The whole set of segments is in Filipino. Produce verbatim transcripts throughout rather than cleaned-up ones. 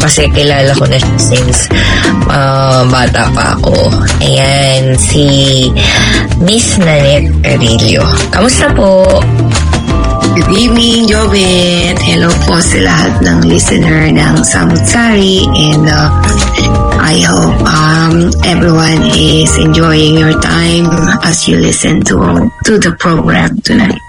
kasi kilala ko na siya since uh, bata pa ako. Ayan, si Miss Nanette Carillo. Kamusta po? Good evening, Jobet. Hello po sa lahat ng listener ng Samut-Sari, and uh, I hope um, everyone is enjoying your time as you listen to to the program tonight.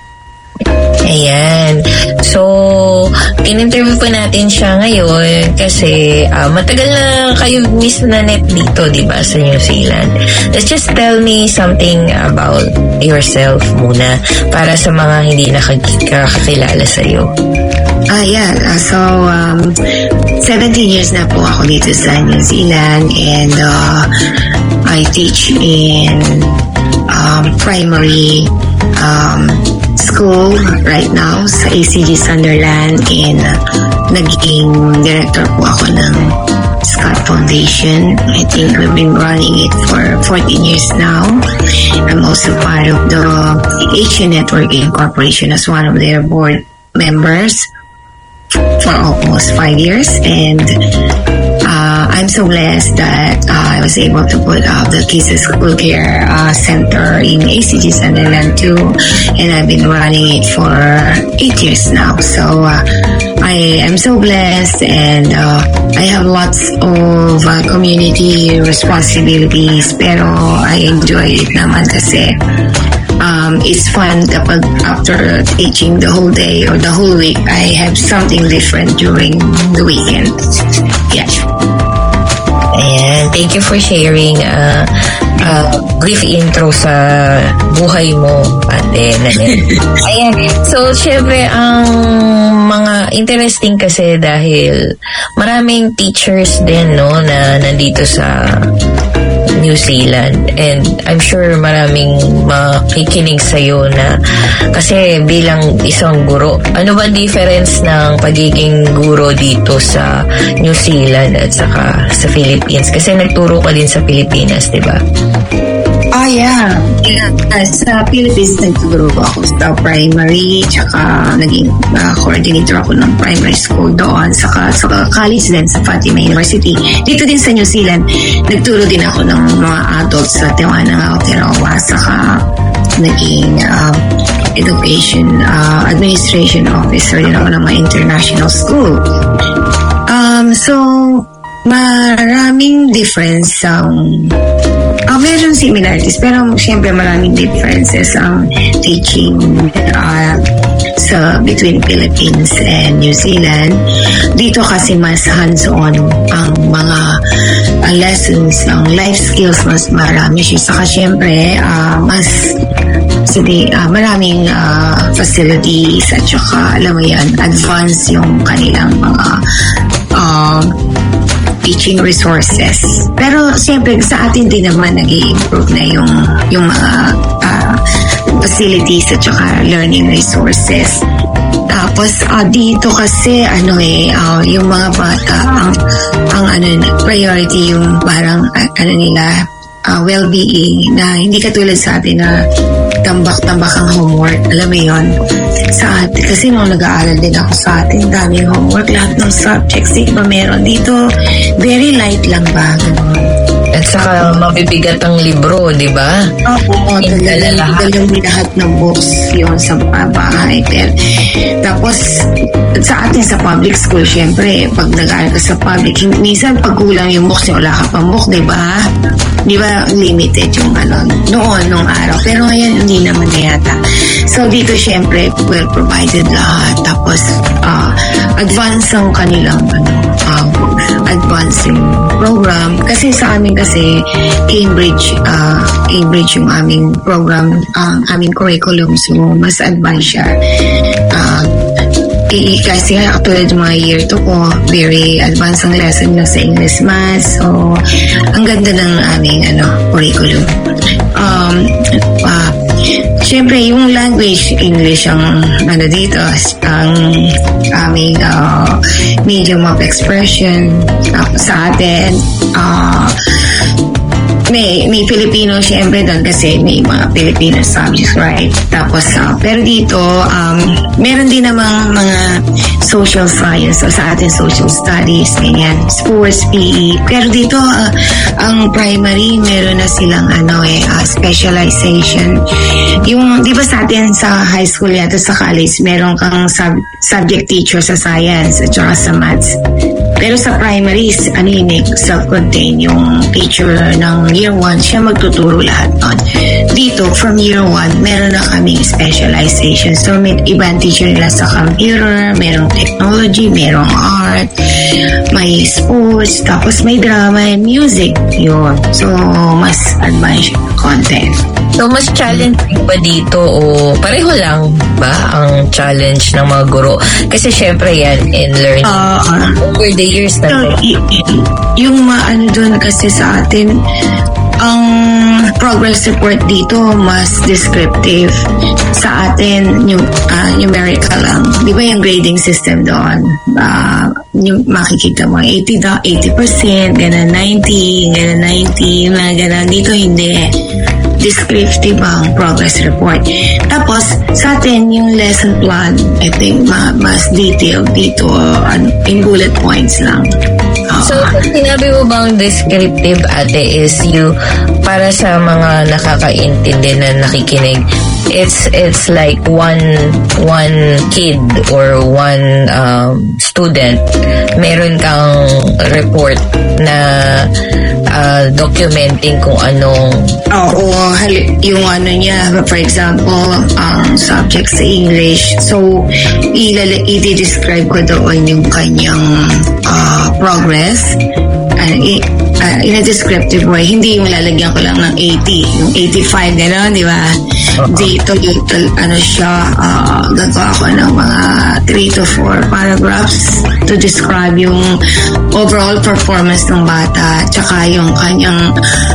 Ayan. So, in-interview po natin siya ngayon kasi uh, matagal na kayo, Miss Nanette, dito, di ba, sa New Zealand. Let's just tell me something about yourself muna para sa mga hindi nakakilala sa'yo. Ah, yeah. Uh, so, um, seventeen years na po ako dito sa New Zealand, and uh, I teach in um, primary um, school right now sa A C G Sunderland, and uh, naging director po ako ng Scott Foundation. I think we've been running it for fourteen years now. I'm also part of the Asian Networking Corporation as one of their board members for almost five years, and uh, I'm so blessed that uh, I was able to put up the Kids School Care uh, Center in A C G Sunderland too, and I've been running it for eight years now. So uh, I am so blessed, and uh, I have lots of uh, community responsibilities, pero I enjoy it naman kasi Um, it's fun kapag after teaching the whole day or the whole week, I have something different during the weekend. Yeah. Ayan. Thank you for sharing uh, uh, brief intro sa buhay mo, Ate Nanette. Ayan. So, syempre, ang mga interesting kasi dahil maraming teachers din, no, na nandito sa New Zealand, and I'm sure maraming makikinig sa'yo na kasi bilang isang guro, ano ba difference ng pagiging guro dito sa New Zealand at saka sa Philippines? Kasi nagturo ka din sa Pilipinas, di ba? Oh, yeah. yeah. Sa Philippines, nagturo ako sa primary, tsaka naging uh, coordinator ako ng primary school doon, saka sa college din sa Fatima University. Dito din sa New Zealand, nagturo din ako ng mga adults sa Tiwana, Aotearoa, saka naging uh, education uh, administration officer din ako ng mga international school. Um, so, maraming difference ang Uh, meron similarities, pero siyempre maraming differences ang teaching uh, sa between Philippines and New Zealand. Dito kasi mas hands-on ang mga uh, lessons, ang life skills, mas marami siya. Saka siyempre, uh, mas sige, uh, maraming uh, facilities at saka, alam mo yan, advanced yung kanilang mga uh, teaching resources. Pero siyempre sa atin din naman nag-i-improve na yung yung mga uh, facilities at saka learning resources. Tapos uh, dito kasi ano eh uh, yung mga bata ang ang ano priority yung parang uh, ano nila uh, well-being, na hindi katulad sa atin na tambak-tambak ang homework. Alam mo yun? Sa atin, kasi nung nag-aaral din ako sa atin, daming homework, lahat ng subjects, di ba meron dito, very light lang ba? At saka mabibigat ang libro, di ba? Oo, talagang lahat ng books yun sa bahay. Pero, tapos, sa atin sa public school, syempre, pag nag-aaral ka sa public, minsan pag kulang yung books, wala ka pang book, di ba? Di ba, limited yung ano, noon, nung araw. Pero ngayon, hindi naman na yata. So, dito, syempre, well provided lahat. Tapos, uh, advance ang kanilang, ano, uh, advance yung program. Kasi sa amin kasi, Cambridge, uh, Cambridge yung aming program, ang uh, aming curriculum. So, mas advanced siya. Uh, I, kasi actually yung mga year two ko, very advanced ang lesson na sa English Maths. So, ang ganda ng aming ano, curriculum. Um, uh, Siyempre, yung language, English ang ano dito, ang aming uh, medium of expression uh, sa atin. Uh, may may Filipino syempre doon kasi may mga Filipino subjects, right? Tapos, uh, pero dito, um, meron din namang mga social science, so sa atin social studies, ganyan, sports, P E. Pero dito, uh, ang primary, meron na silang ano eh, uh, specialization. Yung, di ba sa atin sa high school yata sa college, meron kang sub- subject teacher sa science at saka sa maths. Pero sa primaries, ano yun eh, self-contained yung teacher ng year one, siya magtuturo lahat nun. Dito, from year one, meron na kaming specialization. So, may ibang teacher nila sa computer, merong technology, merong art, may sports, tapos may drama and music. Yun. So, mas advanced content. So, mas challenging ba dito o pareho lang ba ang challenge ng mga guro? Kasi syempre yan in learning Uh, uh, over the years na. So, y- y- yung maano doon kasi sa atin, ang progress report dito mas descriptive. Sa atin, yung uh, numerical lang. Di ba yung grading system doon? Uh, yung makikita mo, eighty, eighty percent, gano'n ninety, gano'n ninety, mga gano'n. Dito hindi. Descriptive ang progress report. Tapos, sa atin, yung lesson plan, I think, ma- mas detailed dito, uh, in bullet points lang. Uh, So, sinabi mo bang descriptive, ate, is you, para sa mga nakakaintindi na nakikinig, it's it's like one one kid or one um, student, meron kang report na uh, documenting kung anong Oo, hali- yung ano niya, for example, ang um, subject sa English. So, ilala- i-describe ko doon yung kanyang uh, progress. Uh, i- uh, in a descriptive way. Hindi yung lalagyan ko lang ng eighty, yung eighty-five, gano'n, di ba? Uh-huh. Dito, yung, ano siya, uh, gagawa ko ng mga three to four paragraphs to describe yung overall performance ng bata, tsaka yung kanyang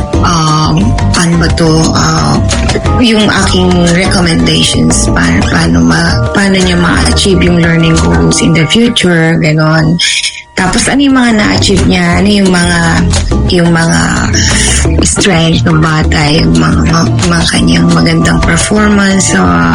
um, ano ba to, uh, yung aking recommendations paano, paano, ma, paano niya ma-achieve yung learning goals in the future, gano'n. Tapos ano yung mga na-achieve niya, ano yung mga yung mga strength ng bata, yung mga, mga, mga kanyang magandang performance uh,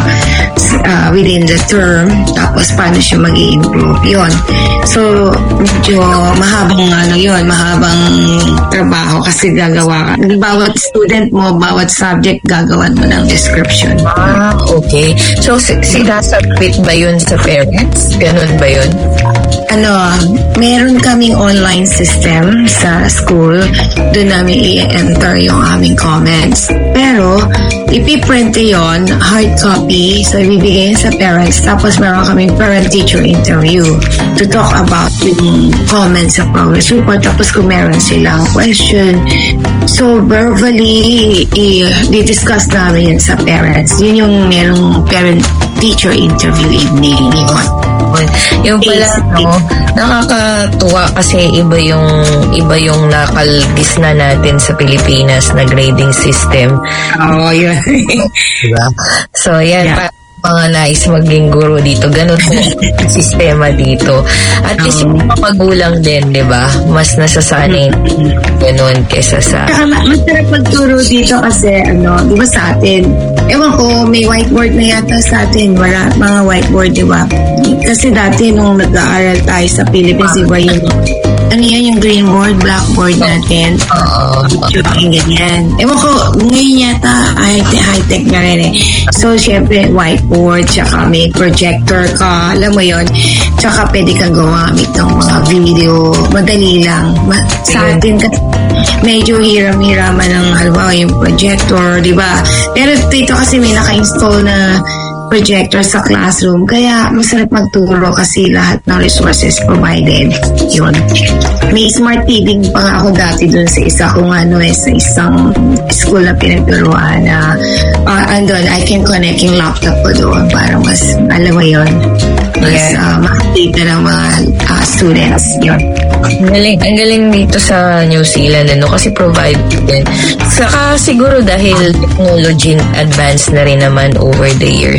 uh, within the term, tapos paano siya mag-i-improve yun. So, medyo mahabang ano yun, mahabang trabaho kasi gagawa ka. Bawat student mo, bawat subject, gagawan mo ng description. Ah, okay. So, sinasubmit ba yun sa parents? Ganun ba yun? Ano, meron kaming online system sa school. Doon namin i-enter yung aming comments. Pero, ipiprint yon hard copy. So, ibibigay sa parents. Tapos, meron kaming parent-teacher interview to talk about yung comments sa progress report. Tapos, kung meron silang question. So, verbally, i-discuss namin yun sa parents. Yun yung merong parent-teacher interview evening. Yun. Yung pala, no, nakakatuwa kasi iba yung iba yung nakalgis na natin sa Pilipinas na grading system. Oo, oh, yun. Diba? So, yan, yeah. pa, mga nais maging guro dito. Ganun po ang sistema dito. At least yung mga magulang din, di ba? Mas nasasanay ganun kesa sa... Saka masarap magturo dito kasi, ano, di ba sa atin, ewan ko, may whiteboard na yata sa atin. Wala, mga whiteboard, di ba? Kasi dati nung nag-aaral tayo sa Philippines, di ba yung ano yan, yung green board, blackboard natin. Oo. Yung ganyan. Ewan ko, ngayon yata, high-tech na rin eh. So, syempre, whiteboard, tsaka may projector ka, alam mo yon. Tsaka pwede kang gumamit ng mga video, madali lang. Ma- sa atin, medyo hiram-hiraman ng halimbawa yung projector, di ba? Pero dito kasi may naka-install na projector sa classroom. Kaya masarap magturo kasi lahat ng resources provided. Yun. May smart T V pa nga ako dati dun sa isa kung ano eh, sa isang school na pinagturuan na uh, andun, I can connect yung laptop ko doon para mas, alam mo yun, mas yeah. uh, makikita ng mga uh, students. Yun. Ang galing, ang galing dito sa New Zealand, ano, kasi provide din. Saka siguro dahil technology advanced na rin naman over the years.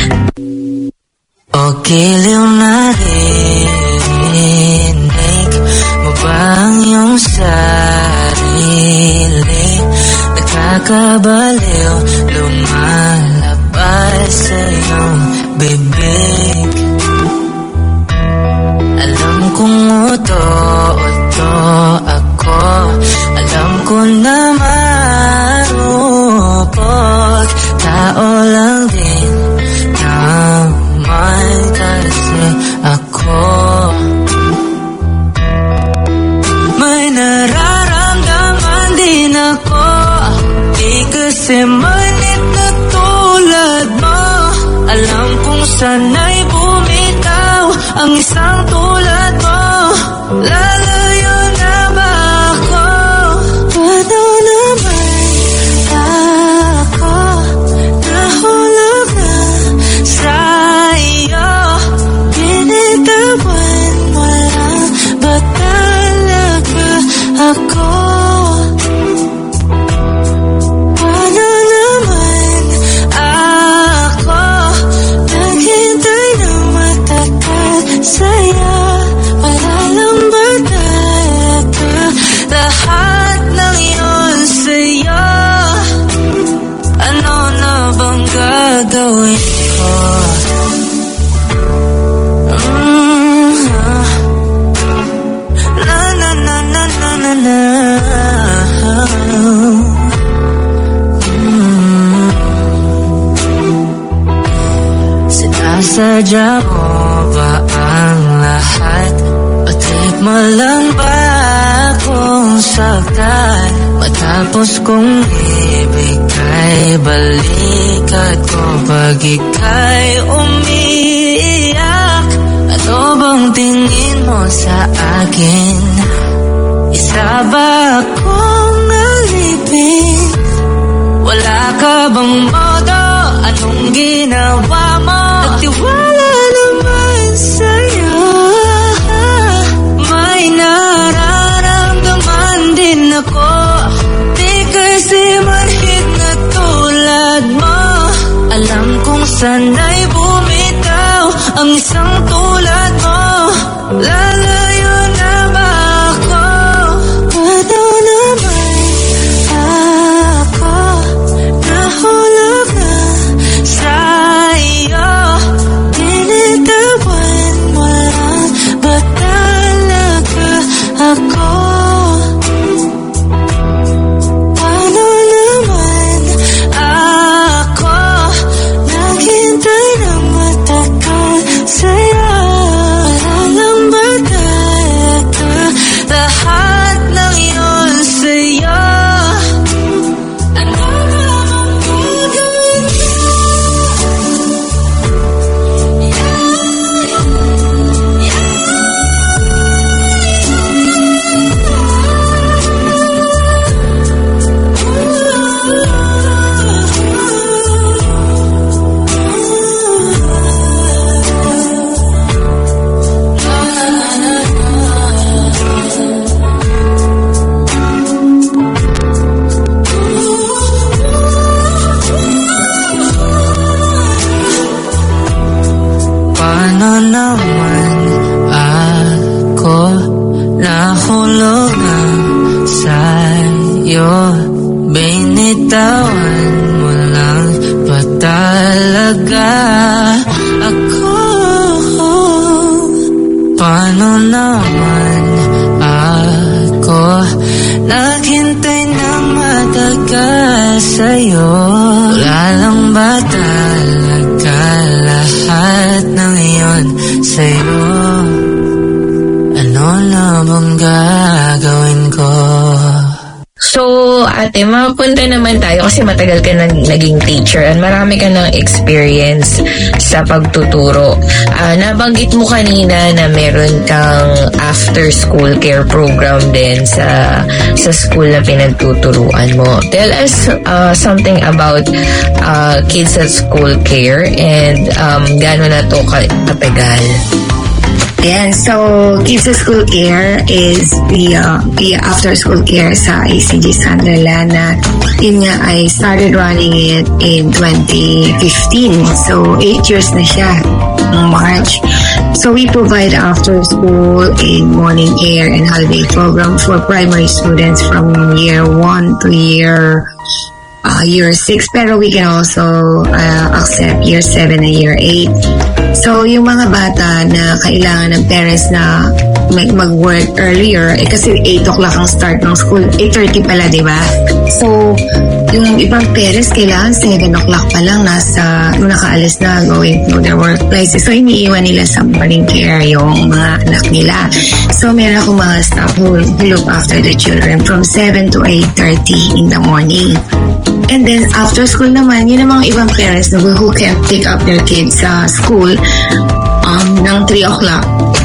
Okay, liw narinig mo ba ang iyong sarili? nakakabaliw, lumalabas sa iyong bibig. Alam kong uto-uto ako, alam ko na marupot, tao lang din naman kasi ako. May nararamdaman din ako, di kasi manit na tulad mo. Alam kong sana'y bumitaw ang isang tulad mo. Lalayo na ba ako? Paano naman ako nahulog na sa iyo? Binitawan mo lang ba talaga ako? Paano naman ako naghintay ng matagal sa'yo? Wala lang ba talaga lahat ng yun sa'yo? Ano na bang gagawin ko? Na na na na na na na. Mm. Sinasadya mo ba ang lahat? Patrik mo lang ba akong saktan? Matapos kong ibigay balikat ko pag ika'y umiiyak. Ano bang tingin mo sa akin? Isa ba akong alipin? Wala ka bang modo? Anong ginawa mo? Nagtiwala naman sa'yo. May nararamdaman din ako, di kasi manhid na tulad mo. Alam kong sana'y bumitaw ang isang tulad mo. Lalayo na ba ako? Paano naman ako nahulog na sa iyo? Binitawan mo lang ba talaga ako? Paano naman ako naghintay ng matagal sa'yo? Wala lang ba talaga lahat ng yun sa'yo? Ano na bang gagawin ko? Paano naman ako nahulog na sa'yo? Binitawan mo lang ba talaga ako? Paano naman ako naghintay ng matagal sa'yo? Wala lang ba talaga lahat ng iyon sa'yo? Ano na bang gagawin ko? So, ate, mapunta naman tayo kasi matagal ka nang naging teacher at marami ka ng experience sa pagtuturo. Uh, nabanggit mo kanina na meron kang after-school care program din sa sa school na pinagtuturuan mo. Tell us uh, something about uh, kids at school care and um, gano'n na to katagal? Ayan, so Kids at School Care is the, uh, the after-school care sa A C G Sunderland na yun nga, I started running it in twenty fifteen. So, eight years na siya ng March. So, we provide after-school and morning care and holiday program for primary students from year one to year uh, year six, pero we can also uh, accept year seven and year eight. So, yung mga bata na kailangan ng parents na mag- mag-work earlier, eh kasi eight o'clock ang start ng school, eight thirty pala, di ba? So, yung ibang parents kailangan seven o'clock pa lang nasa, nakaalis na going to their workplaces. So, iniiwan nila sa morning care yung mga anak nila. So, meron akong mga staff who, who look after the children from seven to eight thirty in the morning. And then, after school naman, yun ang mga ibang parents na who can pick up their kids sa school um, ng three o'clock.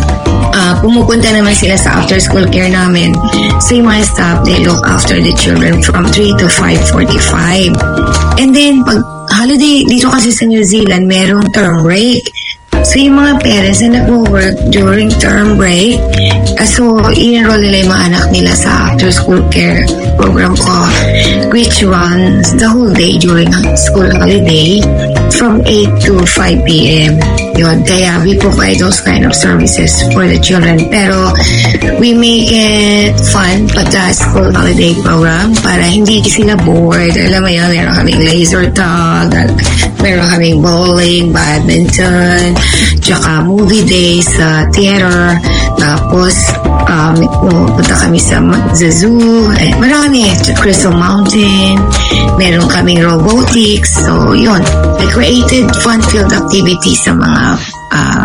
Uh, pumupunta naman sila sa after school care namin. So, yung mga staff, they look after the children from three to five forty-five. And then, pag holiday, dito kasi sa New Zealand, merong term break. So, yung mga parents na nag-work during term break, uh, so, in-enroll nila yung mga anak nila sa after-school care program ko, which runs the whole day during school holiday from eight to five p.m. Yun, kaya we provide those kind of services for the children. Pero, we make it fun pagka school holiday program para hindi sila bored. Alam mo yun, meron kaming laser tag, meron kaming bowling, badminton, tsaka movie days sa theater, tapos um, pupunta kami sa, sa zoo, eh, marami, Crystal Mountain, meron kaming robotics, so yun, we created fun-filled activities sa mga uh,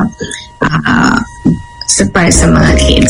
uh, sa, para sa mga kids.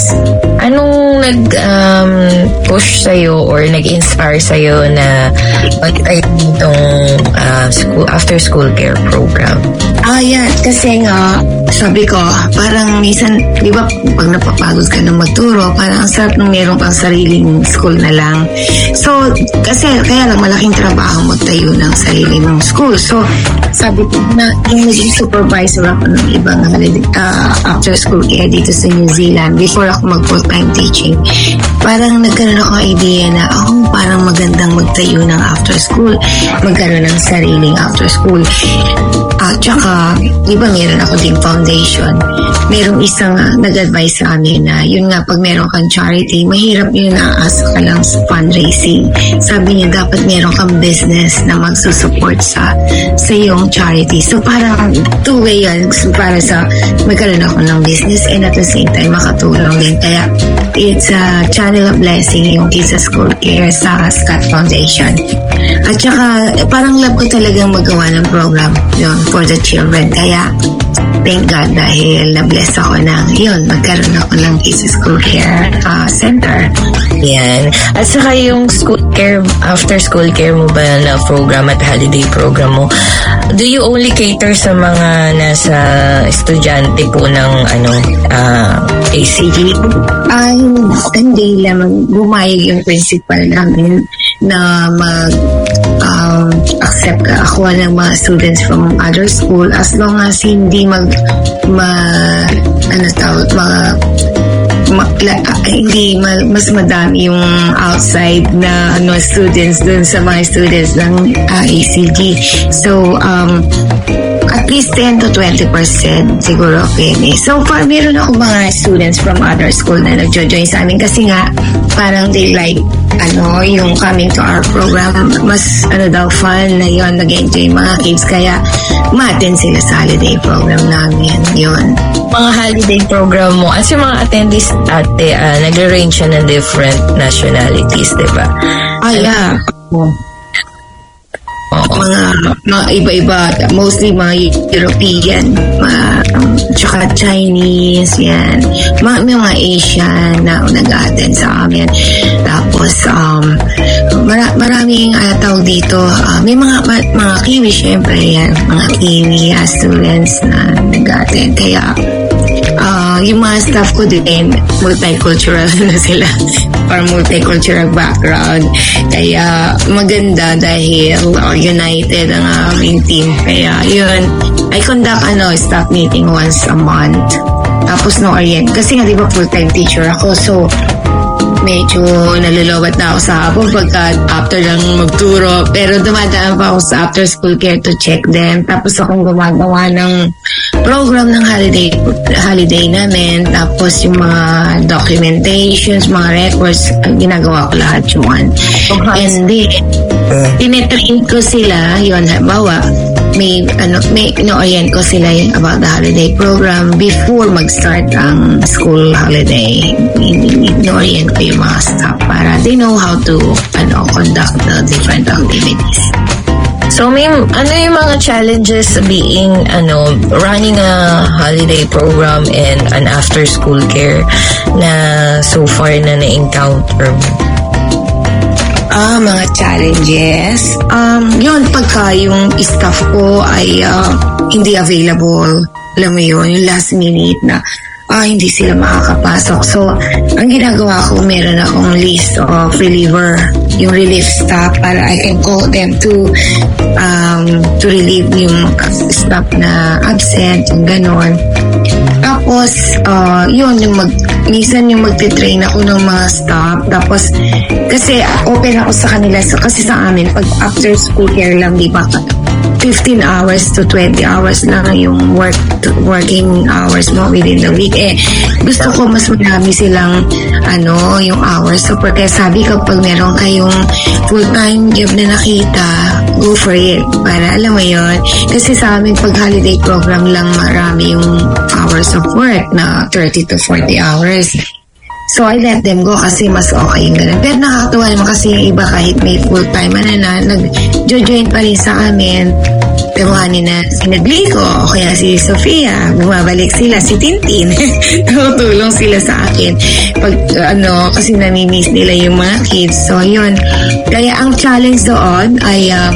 Anong nag-push um, sa'yo or nag-inspire sa'yo na mag-try itong uh, school, after-school care program? Ah, yeah. Kasi nga, sabi ko, parang minsan, di ba, pag napapagod ka na magturo, parang ang sarap nung meron kang sariling school na lang. So, kasi, kaya lang malaking trabaho magtayo ng sarili mong school. So, sabi ko na, yung naging supervisor ako ng ibang uh, after-school care dito sa New Zealand, before ako mag-full-time teaching, parang nagkaroon ako idea na, oh, parang magandang magtayo ng after-school, magkaroon ng sariling after-school. At uh, tsaka, di ba meron ako ding foundation. Merong isang uh, nag-advise sa amin na yun nga, pag meron kang charity, mahirap yun na asa ka lang sa fundraising. Sabi niya, dapat meron kang business na magsusupport sa sa iyong charity. So, parang two-way yan. So, para sa magkaroon ako ng business and at the same time, makatulong din. Kaya, it's a channel of blessing yung Kids School Care sa Scott Foundation. At saka, parang love ko talagang magawa ng program yun for the children. Kaya, thank God dahil na-bless ako ng yun, magkaroon ako ng Kids School Care uh, Center. Yan. At saka yung school care, after school care mo ba na program at holiday program mo, do you only cater sa mga nasa estudyante po ng ano uh, A C G? Ay, hindi lamang bumayag yung principal namin na mag um, accept ako ng mga students from other school as long as hindi mag ma ano tawag mga ma, la, uh, hindi ma, mas madami yung outside na ano students dun sa mga students ng uh, A C G. So um at least ten to twenty percent siguro okay. So far, meron ako mga students from other school na nag-join sa amin kasi nga parang they like ano, yung coming to our program. Mas ano daw fun na yun, nag-enjoy mga kids kaya ma-attend sila sa holiday program namin. Yun. Mga holiday program mo, as yung mga attendees ate, uh, nag-range siya ng different nationalities, diba? Ah, yeah. Oh. Mga, mga iba-iba, mostly mga European, mga, um, tsaka Chinese, yan. Mga, mga Asian na nag-attend sa amin. Tapos, um, mara, maraming uh, tawag dito, uh, may mga, ma, mga Kiwi, syempre, yan. Mga Kiwi uh, students na nag-attend. Kaya, uh, yung mga staff ko din, multicultural na sila or multicultural background. Kaya maganda dahil uh, united ang aming team. Kaya yun, I conduct ano, staff meeting once a month. Tapos no orient. Kasi nga diba full-time teacher ako, so medyo nalulowat na ako sa hapon pagka after lang magturo. Pero dumadaan pa ako sa after school care to check them. Tapos akong gumagawa ng program ng holiday holiday namin, tapos yung mga documentations, mga records, ginagawa ko lahat yun. And then, uh, tinetrain ko sila, yun, halimbawa, may, ano, may, ino-orient ko sila about the holiday program before mag-start ang school holiday. Ino-orient ko yung mga staff para they know how to, ano, conduct the different activities. So, may, ano yung mga challenges being, ano, running a holiday program and an after-school care na so far na na-encounter mo? Ah, mga challenges. Um, yun, pagka yung staff ko ay uh, hindi available, alam mo yun, yung last minute na ah, hindi sila makakapasok. So, ang ginagawa ko, meron akong list of reliever, yung relief staff para I can call them to um, to relieve yung staff na absent, yung ganon. Tapos, uh, yun, yung mag, minsan yung magte-train ako ng mga staff. Tapos, kasi open ako sa kanila. So, kasi sa amin, pag after school care lang, di ba, fifteen hours to twenty hours lang yung work working hours mo within the week. Eh, gusto ko mas marami silang ano, yung hours. So, porque sabi ko, pag meron kayong full-time job na nakita, go for it. Para alam mo yun. Kasi sa amin, pag holiday program lang, marami yung hours of work na thirty to forty hours. So, I let them go kasi mas okay yung ganun. Pero nakakatuwa naman kasi yung iba kahit may full-time ano na, nag-join pa rin sa amin. Gawa ni na si Naglico o kaya si Sofia. Bumabalik sila, si Tintin. Tutulong sila sa akin. Pag, ano, kasi namimiss nila yung mga kids. So, yun. Kaya ang challenge doon ay uh,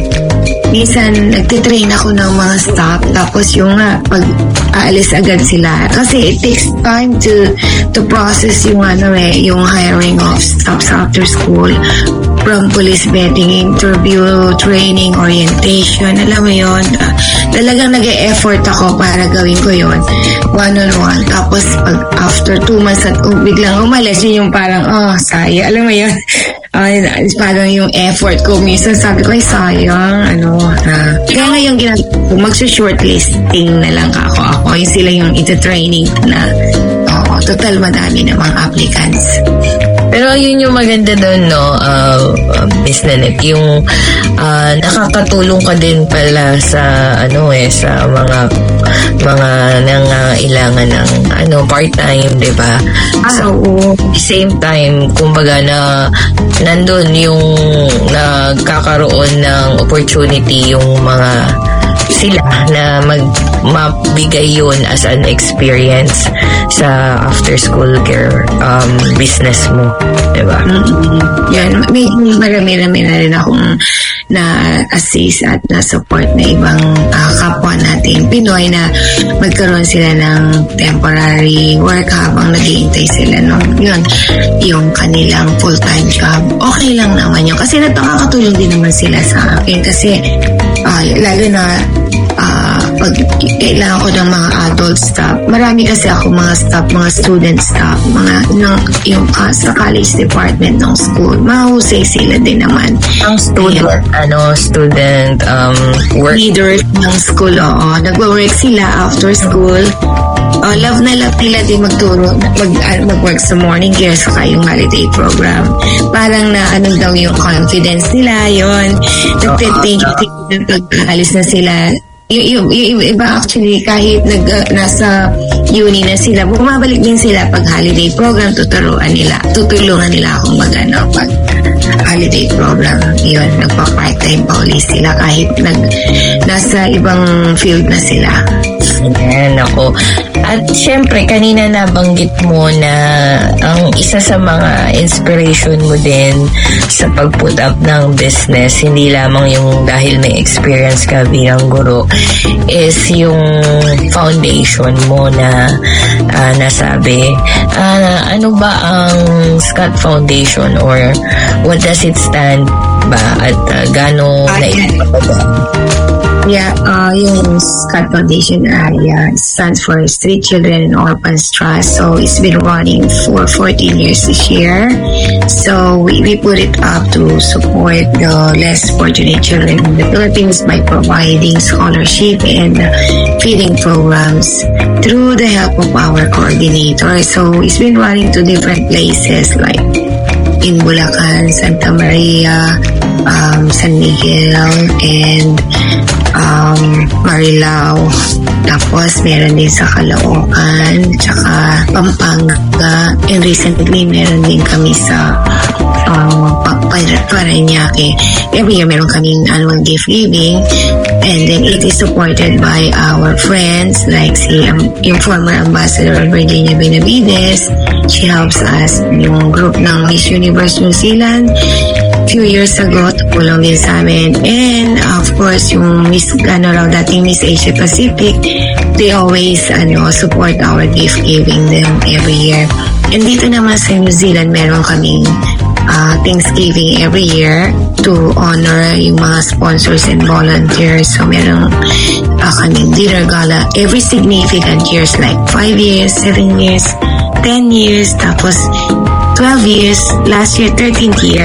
minsan nagtitrain ako ng mga staff tapos yung uh, pag aalis agad sila kasi it takes time to to process yung ano eh yung hiring of staffs after school, from police vetting, interview, training, orientation, alam mo yun, uh, talagang nag-e-effort ako para gawin ko yun one on one. Tapos pag after two months at um, biglang umalis, yun yung parang oh sayang, alam mo yun. Ay, uh, parang yung effort ko minsan sabi ko ay sayang ano uh, kaya ngayon ginagawa ko magsa-shortlisting na lang ako ako yung sila yung ito-training na oh, total madami namang applicants. Pero yun yung maganda doon, no, uh, uh, Miss Nanette, yung uh, nakakatulong ka din pala sa, ano eh, sa mga mga nangailangan ng, ano, part-time, di ba? Ah, so, oo. at the same time, kumbaga na nandun yung nagkakaroon ng opportunity yung mga sila na mag mabigay yun as an experience sa after school care um, business mo, diba? Mm-hmm. Yan, may marami-rami na rin akong na-assist at na-support na ibang uh, kapwa natin Pinoy na magkaroon sila ng temporary work habang naghihintay sila nung yun, yung kanilang full-time job. Okay lang naman yun kasi nakakatulong din naman sila sa akin kasi uh, lalo na uh, pag kailangan ko ng mga adult staff. Marami kasi ako mga staff, mga student staff, mga ng, yung uh, sa college department ng school. Mahusay sila din naman. Ang student, yeah. ano, student um, work. Leaders ng school, oo. Nagwo-work sila after school. Oh, love na love nila din magturo, mag, uh, mag-work sa morning care saka yung holiday program. Parang na ano daw yung confidence nila, yun. Nag-thank you pag-alis na sila. Yung, yung, yung iba actually kahit nag, uh, nasa uni na sila, bumabalik din sila pag holiday program, tuturuan nila, tutulungan nila akong mag-ano pag holiday program. Yun, nagpa-part-time pa ulit sila kahit nag, nasa ibang field na sila. Ayan, ako. At syempre, kanina nabanggit mo na ang isa sa mga inspiration mo din sa pag-put up ng business, hindi lamang yung dahil may experience ka bilang guro, is yung foundation mo na uh, nasabi. Uh, ano ba ang Scott Foundation or what does it stand ba? At uh, gano'n na Yeah, uh, yung Scott Foundation ay uh, stands for Street Children and Orphans Trust. So it's been running for fourteen years this year. So we, we put it up to support the less fortunate children in the Philippines by providing scholarship and uh, feeding programs through the help of our coordinator. So it's been running to different places like in Bulacan, Santa Maria, um, San Miguel, and um, Marilao. Tapos, meron din sa Caloocan, tsaka Pampanga. And recently, meron din kami sa um, Parañaque. Every year, meron kaming annual gift giving. And then, it is supported by our friends like si um, yung former ambassador Virginia Benavides. She helps us yung group ng Miss Universe New Zealand few years ago, tulong din sa amin. And of course, yung Miss, ano raw, dating Miss Asia Pacific, they always ano support our gift giving them every year. And dito naman sa New Zealand, meron kaming uh, Thanksgiving every year to honor yung mga sponsors and volunteers. So meron uh, kaming dinner gala every significant years like five years, seven years, ten years, tapos twelve years, last year thirteenth year.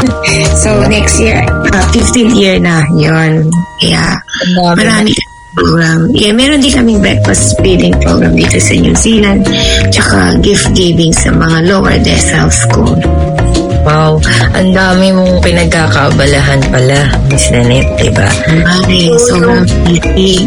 So next year, uh, fifteenth year na yun. Yeah, marami program. Yeah, meron din kaming breakfast feeding program dito sa New Zealand, tsaka gift giving sa mga lower decile school. Wow, ang dami mong pinagkakaabalahan pala, Miss Nanette, diba? Ay, sobrang busy.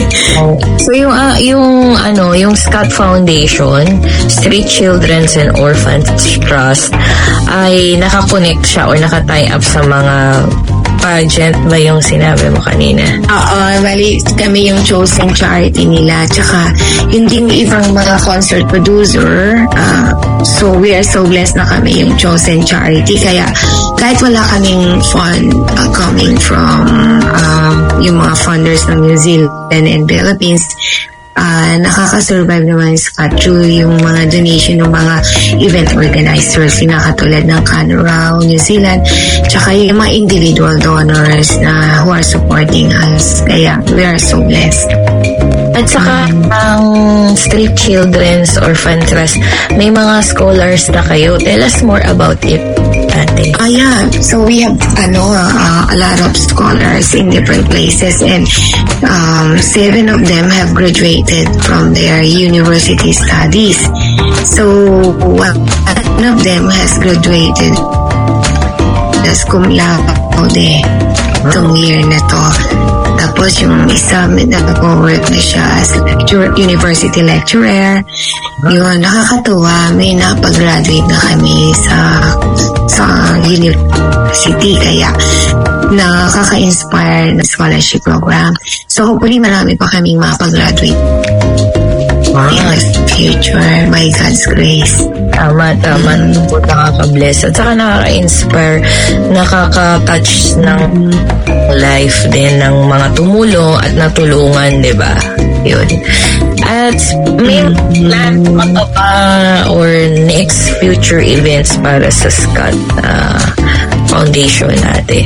So yung uh, yung ano, yung Scott Foundation, Street Children's and Orphans Trust ay nakakonect siya or naka-tie up sa mga pageant ba yung sinabi mo kanina? Oo, bali kami yung chosen charity nila. Tsaka yun din yung ibang mga concert producer. Uh, so we are so blessed na kami yung chosen charity. Kaya kahit wala kaming fund uh, coming from uh, yung mga funders ng New Zealand and Philippines, Uh, nakaka-survive naman sa through yung mga donation ng mga event organizers, yung katulad ng Canora, New Zealand, tsaka yung mga individual donors na who are supporting us. Kaya we are so blessed. At saka, um, ang Street Children's Orphan Trust, may mga scholars na kayo. Tell us more about it, ate. Ah, yeah. So we have ano, uh, a lot of scholars in different places, and um, seven of them have graduated from their university studies. So one of them has graduated as cum laude itong year na to. Tapos yung isa, nag-work na siya as lecturer, university lecturer. Yun, nakakatuwa. May napag-graduate na kami sa sa university. Kaya nakaka-inspire na scholarship program. So hopefully marami pa kaming mapag-graduate in the future by God's grace. Tama, tama. Mm. Nakaka-bless. At saka nakaka-inspire, nakaka-touch ng life din ng mga tumulong at natulungan, di ba? Yun. At may plan pa pa or next future events para sa Scott uh, Foundation natin?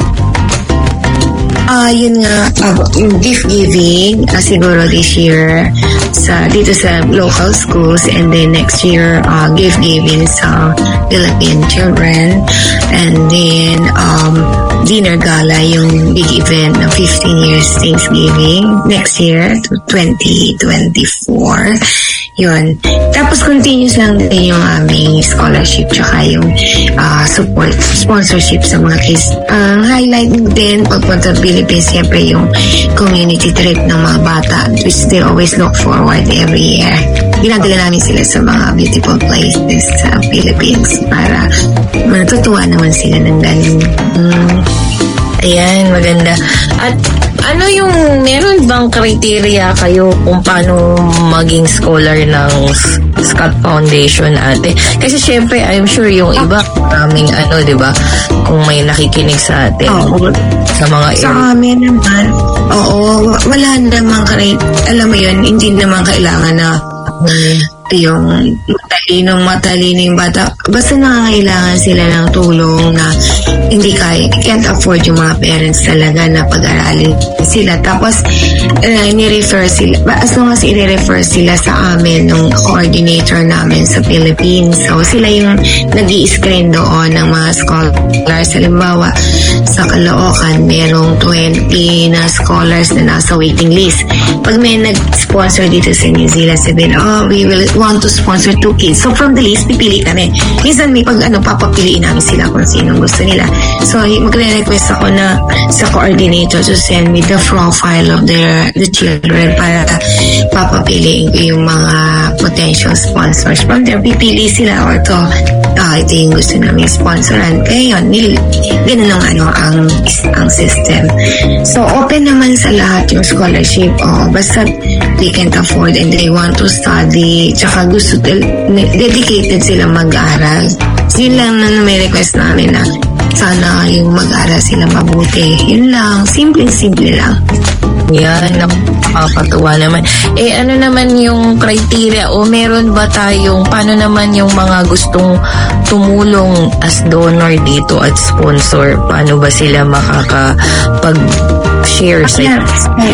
Ah, uh, yun nga, uh, gift giving uh, siguro this year sa dito sa local schools, and then next year uh, gift giving sa Philippine children, and then um, dinner gala, yung big event ng fifteen years Thanksgiving next year to twenty twenty-four. Yun. Tapos continuous lang din yung aming scholarship tsaka yung uh, support, sponsorship sa mga kids. Ang uh, highlight din pagpunta Philippines, siyempre yung community trip ng mga bata, which they always look forward every year. Ginadala namin sila sa mga beautiful places sa Philippines para matutuwa naman sila ng ganun. Mm. Ayan, maganda. At ano yung, meron bang criteria kayo kung paano maging scholar ng Scott Foundation, ate? Kasi syempre, I'm sure yung iba, maraming ano, di ba? Kung may nakikinig sa atin. Oo. Sa mga Sa amin naman, oo, wala namang criteria. Alam mo yun, hindi naman kailangan na yung matalinong matalino yung bata. Basta nangangailangan sila ng tulong na hindi kaya, can't afford yung mga parents talaga na pag-aralin sila. Tapos, uh, ni-refer sila, as long as i-refer sila sa amin ng coordinator namin sa Philippines. So, sila yung nag-i-screen doon ng mga scholars. Halimbawa, sa Caloocan, merong twenty na scholars na nasa waiting list. Pag may nag-sponsor dito sa New Zealand, sabihin, oh, we will want to sponsor two kids. So, from the list, pipili kami. Minsan may pag ano, papapiliin namin sila kung sinong gusto nila. So, magre-request ako na sa coordinator to send me the profile of their the children para papapiliin ko yung mga potential sponsors. From there, pipili sila or to, ah, ito yung gusto namin sponsoran. Kaya yun, nil, ganun lang ano, ang, ang system. So, open naman sa lahat yung scholarship. Oh, basta they can't afford and they want to study. Tsaka gusto, dedicated sila mag-aral. Yun lang na may request namin na sana yung mag-aral sila mabuti. Yun lang. Simple-simple lang. Yan, nakakatuwa naman. Eh, ano naman yung criteria o meron ba tayong, paano naman yung mga gustong tumulong as donor dito at sponsor? Paano ba sila makakapag-share sa yeah.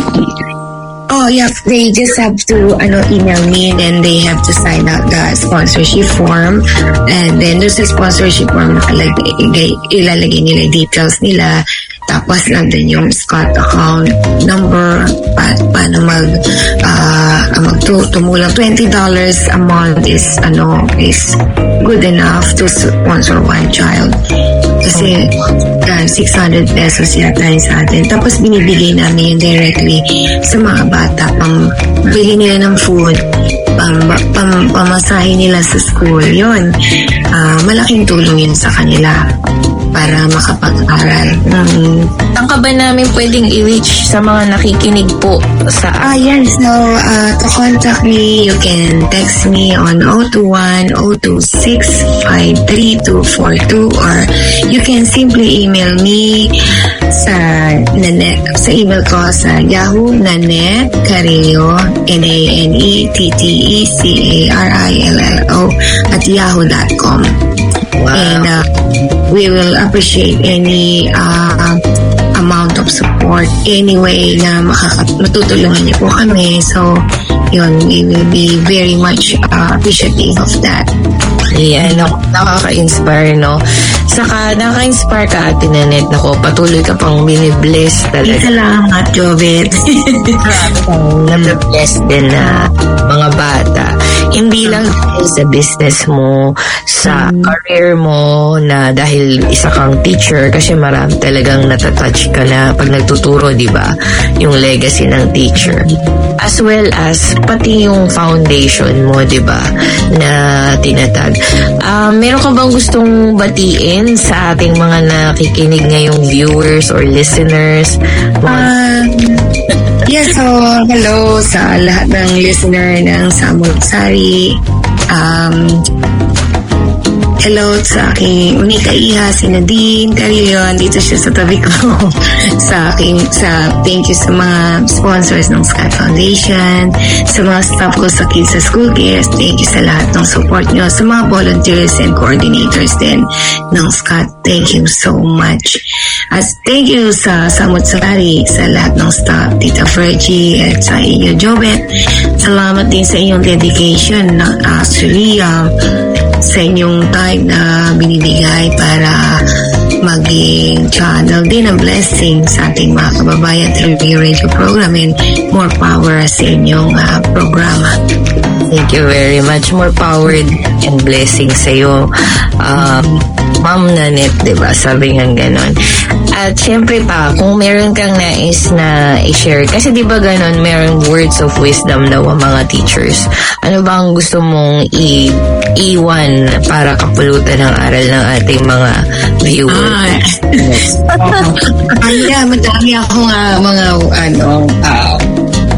Oh, yeah. They just have to ano, email me and then they have to sign out the sponsorship form. And then there's a sponsorship form nakalagay, ilalagay nila details nila. Tapos nandun yung Scott account number, pa, paano mag, uh, magtumulong. twenty dollars a month is, ano, is good enough to sponsor one child. Kasi uh, six hundred pesos yata yun sa atin. Tapos binibigay namin yun directly sa mga bata. Pang bili nila ng food, pang, pang, pamasahe nila sa school. Yun, uh, malaking tulong yun sa kanila para makapag-aral. Um, Saan ka ba namin pwedeng i-reach sa mga nakikinig po sa... Ah, yan. So, uh, to contact me, you can text me on zero two one zero two six five three two four two or you can simply email me sa Nanet, sa email ko sa Yahoo, Nanet Carillo, N A N E T T E C A R I L L O at yahoo dot com. Wow. And uh, we will appreciate any uh, amount of support anyway na makaka- matutulungan niyo po kami. So, yun, we will be very much uh, appreciative of that. Yan, yeah, nakaka-inspire, no? Saka, nakaka-inspire ka, Ate Nanet. Nako, patuloy ka pang binibless talaga. Salamat, Jobet. Nabibless din na mga bata. Hindi lang sa business mo, sa mm. career mo, na dahil isa kang teacher, kasi marami talagang natatouch ka na pag nagtuturo, di ba? Yung legacy ng teacher. As well as, pati yung foundation mo, di ba? Na tinatag. Uh, meron ka bang gustong batiin sa ating mga nakikinig ngayong viewers or listeners? Uh, yes, so hello sa lahat ng listener ng Samut-Sari. Um, hello sa aking unika iha, si Nadine Carillo. Dito siya sa tabi ko. sa aking, sa thank you sa mga sponsors ng Scott Foundation, sa mga staff ko sa Kids sa School Cares. Thank you sa lahat ng support nyo. Sa mga volunteers and coordinators din ng Scott. Thank you so much. At thank you sa Samut-Sari, sa lahat ng staff, Tita Fergie at sa inyo, Jobet. Salamat din sa inyong dedication na actually um, sa inyong time na binibigay para maging channel din ng blessing sa ating mga kababayan through your radio program and more power sa inyong uh, programa. Thank you very much. More power and blessing sa iyo. Um, Ma'am Nanet, diba? Sabi nga ganon. At syempre pa, kung meron kang nais na i-share, kasi diba ganon, meron words of wisdom daw ang mga teachers. Ano ba ang gusto mong i- iwan para kapulutan ng aral ng ating mga viewers? Ah, yeah, madami akong uh, mga ano, uh,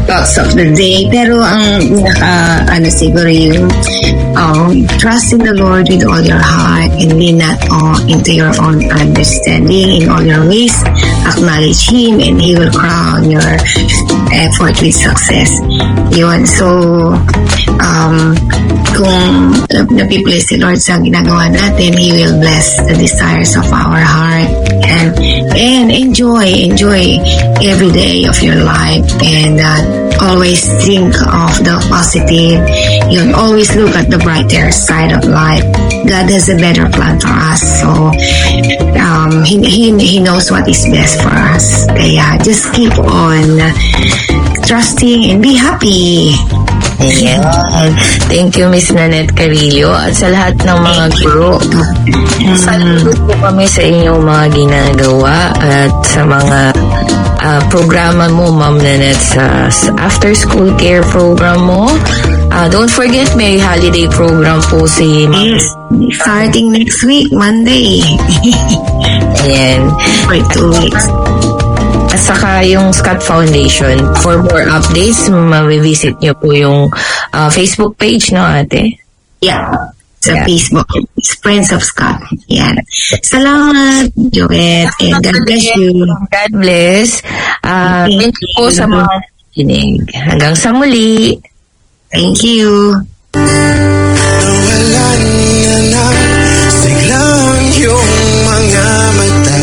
thoughts of the day. Pero ang naka, ano siguro yung um, trust in the Lord with all your heart and lean not on into your own understanding. In all your ways, acknowledge Him and He will crown your effort with success. Yun. So, um, kung napiplace si Lord sa ginagawa natin, He will bless the desires of our heart. And, and enjoy, enjoy every day of your life. And uh, always think of the positive. You'll always look at the brighter side of life. God has a better plan for us. So, um, he, he, he knows what is best for us. Kaya just keep on trusting and be happy. Ayan. Thank you, Miss Nanette Carillo. At sa lahat ng mga guro, saludo po kami sa inyong mga ginagawa at sa mga uh, programa mo, Ma'am Nanette, sa, sa after-school care program mo. Uh, don't forget, may holiday program po si Ma'am. Yes. Starting next week, Monday. Ayan. For two weeks. At saka yung Scott Foundation. For more updates, mabivisit nyo po yung uh, Facebook page, no, ate? Yeah. Sa Yeah. Facebook. It's Friends of Scott. Yan. Salamat, Joette. And God bless you. God bless. Uh, Thank thank you po sa mga kinig. Hanggang sa muli. Thank you. Nawala niya na siglang yung mga mata.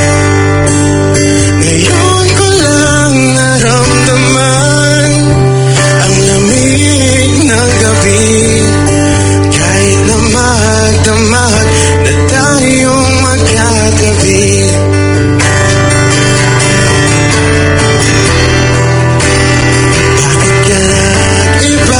Ngayon ko lang naramdaman ang lamig ng gabi. Kahit na magdamag na tayong magkatabi. Bakit ka nag-iba?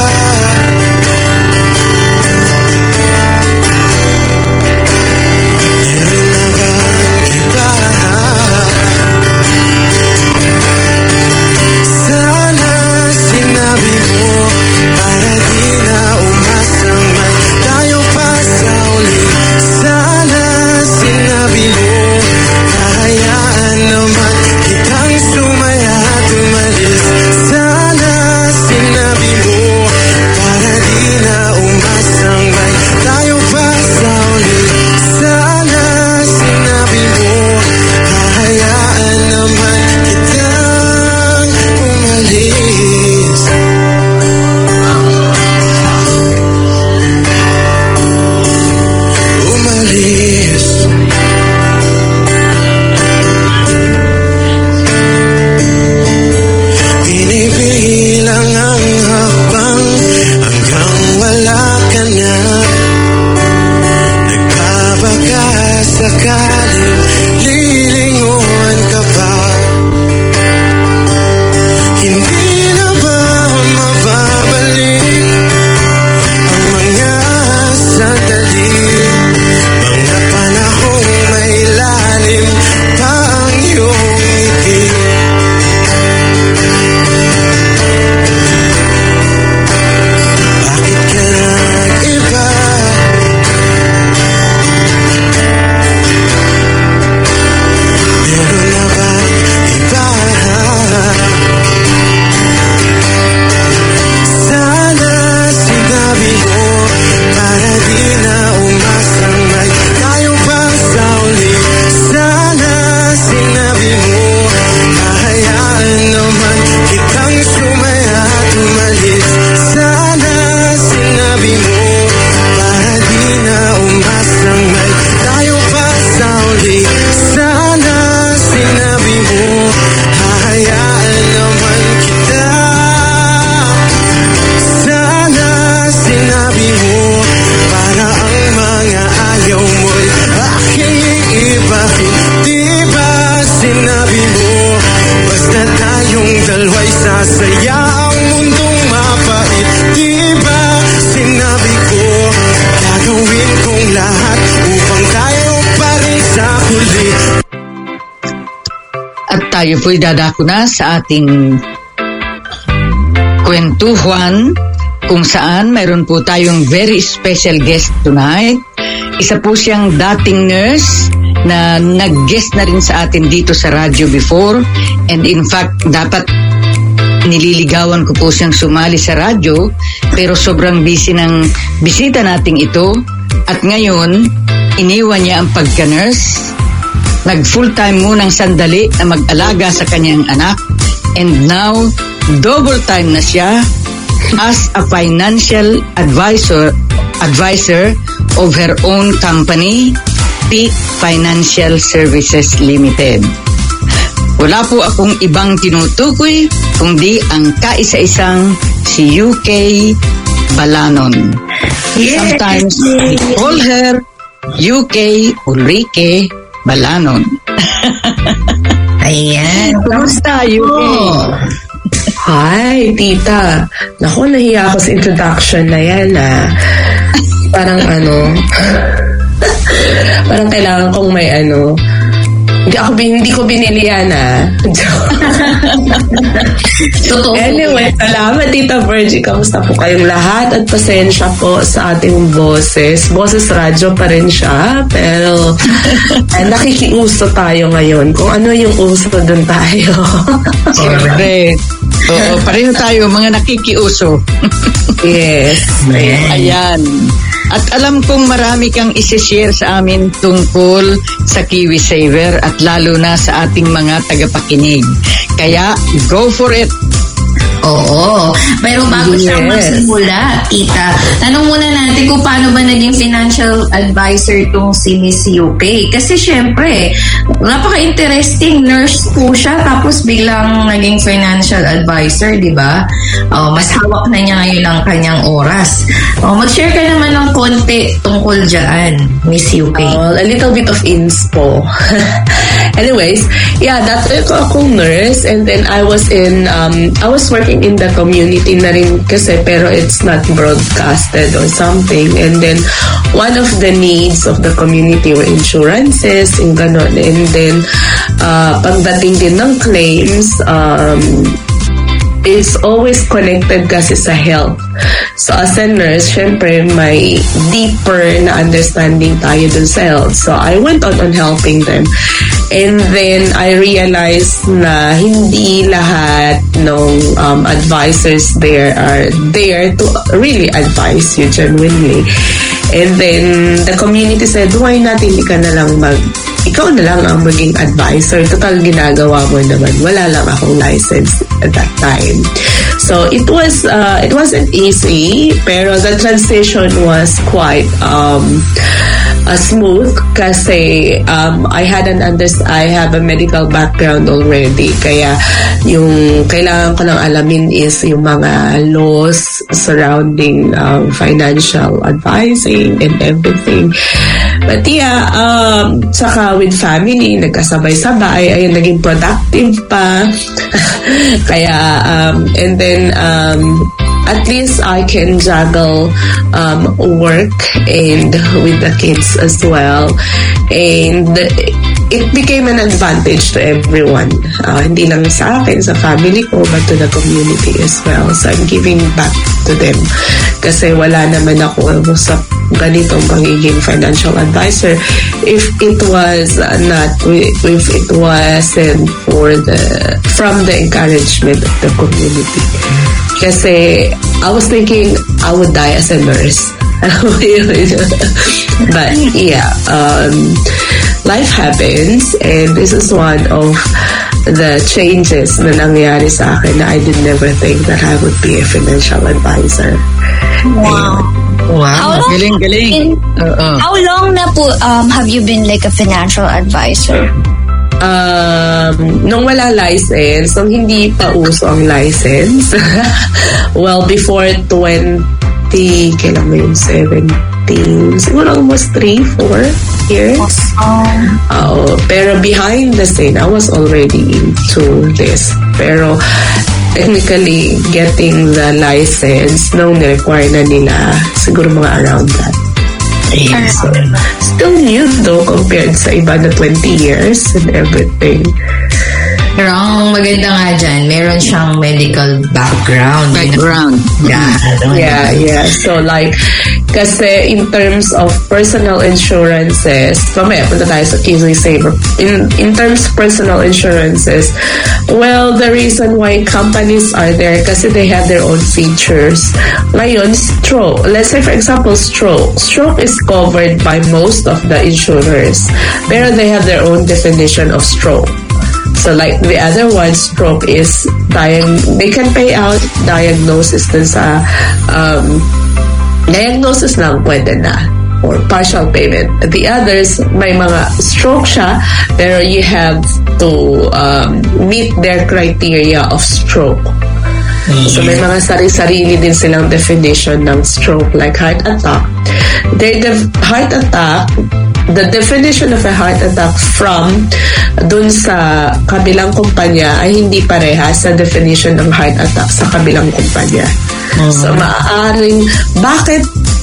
Tayo po'y dadako na sa ating kwentuhan kung saan mayroon po tayong very special guest tonight. Isa po siyang dating nurse na nag-guest na rin sa atin dito sa radyo before, and in fact dapat nililigawan ko po siyang sumali sa radyo, pero sobrang busy ng bisita nating ito. At ngayon, iniwan niya ang pagka-nurse. Nag full-time munang sandali na mag-alaga sa kanyang anak. And now, double time na siya as a financial advisor advisor of her own company, Peak Financial Services Limited. Wala po akong ibang tinutukoy kundi ang kaisa-isang si U K Balanon. Yes. Sometimes we call her U K Ulrike Balanon. Ayan. Kamusta, U K? Hi, tita. Naku, nahiya ako sa introduction na yan, ah. Parang ano, parang kailangan kong may ano, hindi ako hindi ko binili yan, ah. Totoo. Anyway, salamat Tita Virgie. Kamusta po kayong lahat? At pasensya po sa ating boses. Boses radyo pa rin siya. Pero eh, nakikiuso tayo ngayon. Kung ano yung uso, dun tayo. Siyempre. Oo, pareho tayo, mga nakikiuso. Yes. Ayan. Ayan. At alam kong marami kang isi-share sa amin tungkol sa Kiwi Saver at lalo na sa ating mga tagapakinig. Kaya, go for it! Oo. Pero bago Yes. siya magsimula, tita, tanong muna natin kung paano ba naging financial advisor tong si Miss U K. Kasi syempre, napaka-interesting. Nurse po siya, tapos biglang naging financial advisor, di ba? Oh, mas hawak na niya ngayon ang kanyang oras. Oh, mag-share ka naman ng konti tungkol dyan, Miss U K. Well, a little bit of inspo. Anyways, yeah, dati ko akong nurse and then I was in, um, I was working in the community na rin kasi pero it's not broadcasted or something. And then, one of the needs of the community were insurances and gano'n. And then, uh, pagdating din ng claims, um, is always connected kasi sa health. So as a nurse, syempre may deeper na understanding tayo dun sa health. So I went on on helping them. And then I realized na hindi lahat ng um, advisors there are there to really advise you genuinely. And then the community said, why not hindi ka na lang mag ikaw na lang ang maging advisor. Total ginagawa mo naman. Wala lang akong license at that time. So it was uh, it wasn't easy, pero the transition was quite um, uh, smooth kasi um, I had an under I have a medical background already. Kaya yung kailangan ko lang alamin is yung mga laws surrounding um, financial advising and everything. But yeah, um, saka with family, nagkasabay-sabay, ayun, naging productive pa. Kaya, um, and then, um, at least I can juggle um, work and with the kids as well. And it became an advantage to everyone. Uh, hindi lang sa akin, sa family ko, but to the community as well. So I'm giving back to them. Kasi wala naman ako sa ganitong pagiging financial advisor if it was not, if it wasn't for the, from the encouragement of the community. Kasi I was thinking I would die as a nurse. But yeah, um, life happens, and this is one of the changes na nangyari sa akin na I did never think that I would be a financial advisor. Wow. Wow, How long- galing, galing. In- Oo. How long na po um, have you been like a financial advisor? Um, nung wala license, nung hindi pa uso ang license, well, before twenty, kailan mo yung seventeen, siguro almost three, four years. Um, Uh, pero behind the scene, I was already into this. Pero technically, getting the license, nung ni-require na nila, siguro mga around that. Yeah, so, still new though compared sa iba na twenty years and everything. Pero ang maganda nga dyan, meron siyang medical background. Background. Yeah. Yeah, yeah. So like, kasi in terms of personal insurances, mamaya punta tayo sa KiwiSaver. In, in terms of personal insurances, well, the reason why companies are there, kasi they have their own features. Ngayon, stroke. Let's say for example, stroke. Stroke is covered by most of the insurers. Pero they have their own definition of stroke. So like the other one, stroke is diag- they can pay out diagnosis dun sa um, diagnosis lang pwede na or partial payment. The others, may mga stroke siya pero you have to um, meet their criteria of stroke. So may mga sari-sarili din silang definition ng stroke like heart attack. Their def- heart attack, the definition of a heart attack from dun sa kabilang kumpanya ay hindi parehas sa definition ng heart attack sa kabilang kumpanya. Uh-huh. So maaaring bakit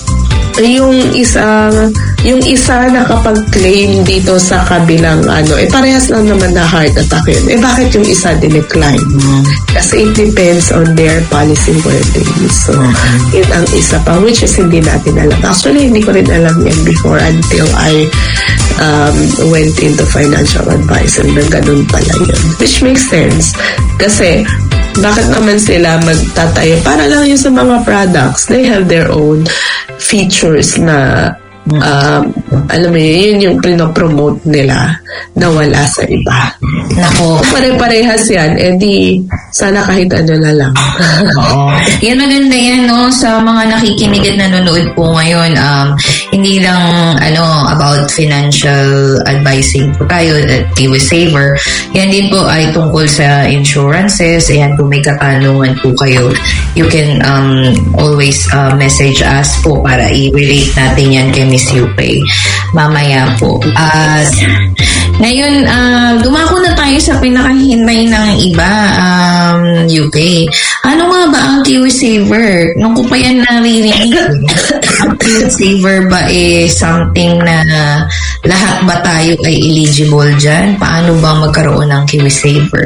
yung isang yung isa nakapag-claim dito sa kabilang ano, eh parehas lang naman na heart attack yun. Eh bakit yung isa dinecline? Mm-hmm. Kasi it depends on their policy wording. So, mm-hmm. yun ang isa pa, which is hindi natin alam. Actually, hindi ko rin alam yan before until I um, went into financial advice and ganun pala yun. Which makes sense. Kasi, bakit naman sila magtatayo? Para lang yun sa mga products. They have their own features na um, alam mo yun, yun yung pinopromote nila na wala sa iba. Nako. Pare-parehas yan, edi sana kahit ano na lang. Oo. Yan maganda yan, no? Sa mga nakikinig at nanonood po ngayon, um, hindi lang ano about financial advising po tayo at KiwiSaver. Yan din po ay tungkol sa insurances. Ayan, kung may katanungan po kayo, you can um, always uh, message us po para i-relate natin yan kay Miss Yupay mamaya po. At ngayon, uh, dumako na tayo sa pinakahintay ng iba, um, U K. Ano nga ba ang KiwiSaver? Nung ko pa yan naririnig, ang KiwiSaver ba eh something na lahat ba tayo ay eligible dyan? Paano ba magkaroon ng KiwiSaver?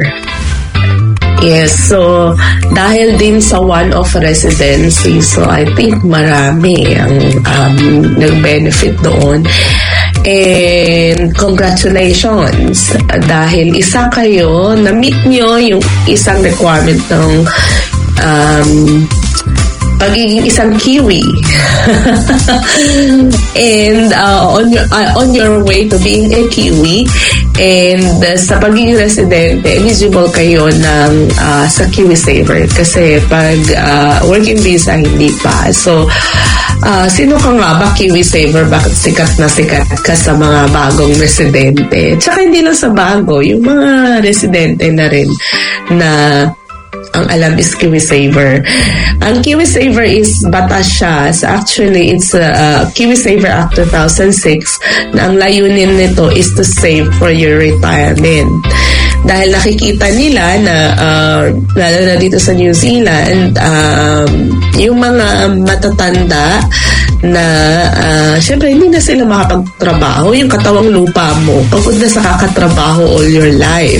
Yes, so dahil din sa one-off residency, so I think marami ang um, nag-benefit doon. And congratulations dahil isa kayo, na-meet nyo yung isang requirement ng um, pagiging isang Kiwi. And uh, on your uh, on your way to being a Kiwi, and uh, sa pagiging residente, eligible kayo ng uh, sa KiwiSaver kasi pag uh, working visa hindi pa. So uh, sino ka nga ba KiwiSaver? Bakit sikat na sikat ka sa mga bagong residente? Tsaka hindi lang sa bago, yung mga residente na rin na ang alam is KiwiSaver. Ang KiwiSaver is batas siya. So actually, it's a uh, KiwiSaver Act two thousand six na ang layunin nito is to save for your retirement. Dahil nakikita nila na uh, lalo na dito sa New Zealand, um, yung mga matatanda na uh, syempre hindi na sila makapagtrabaho, yung katawang lupa mo pagod na sa kakatrabaho all your life.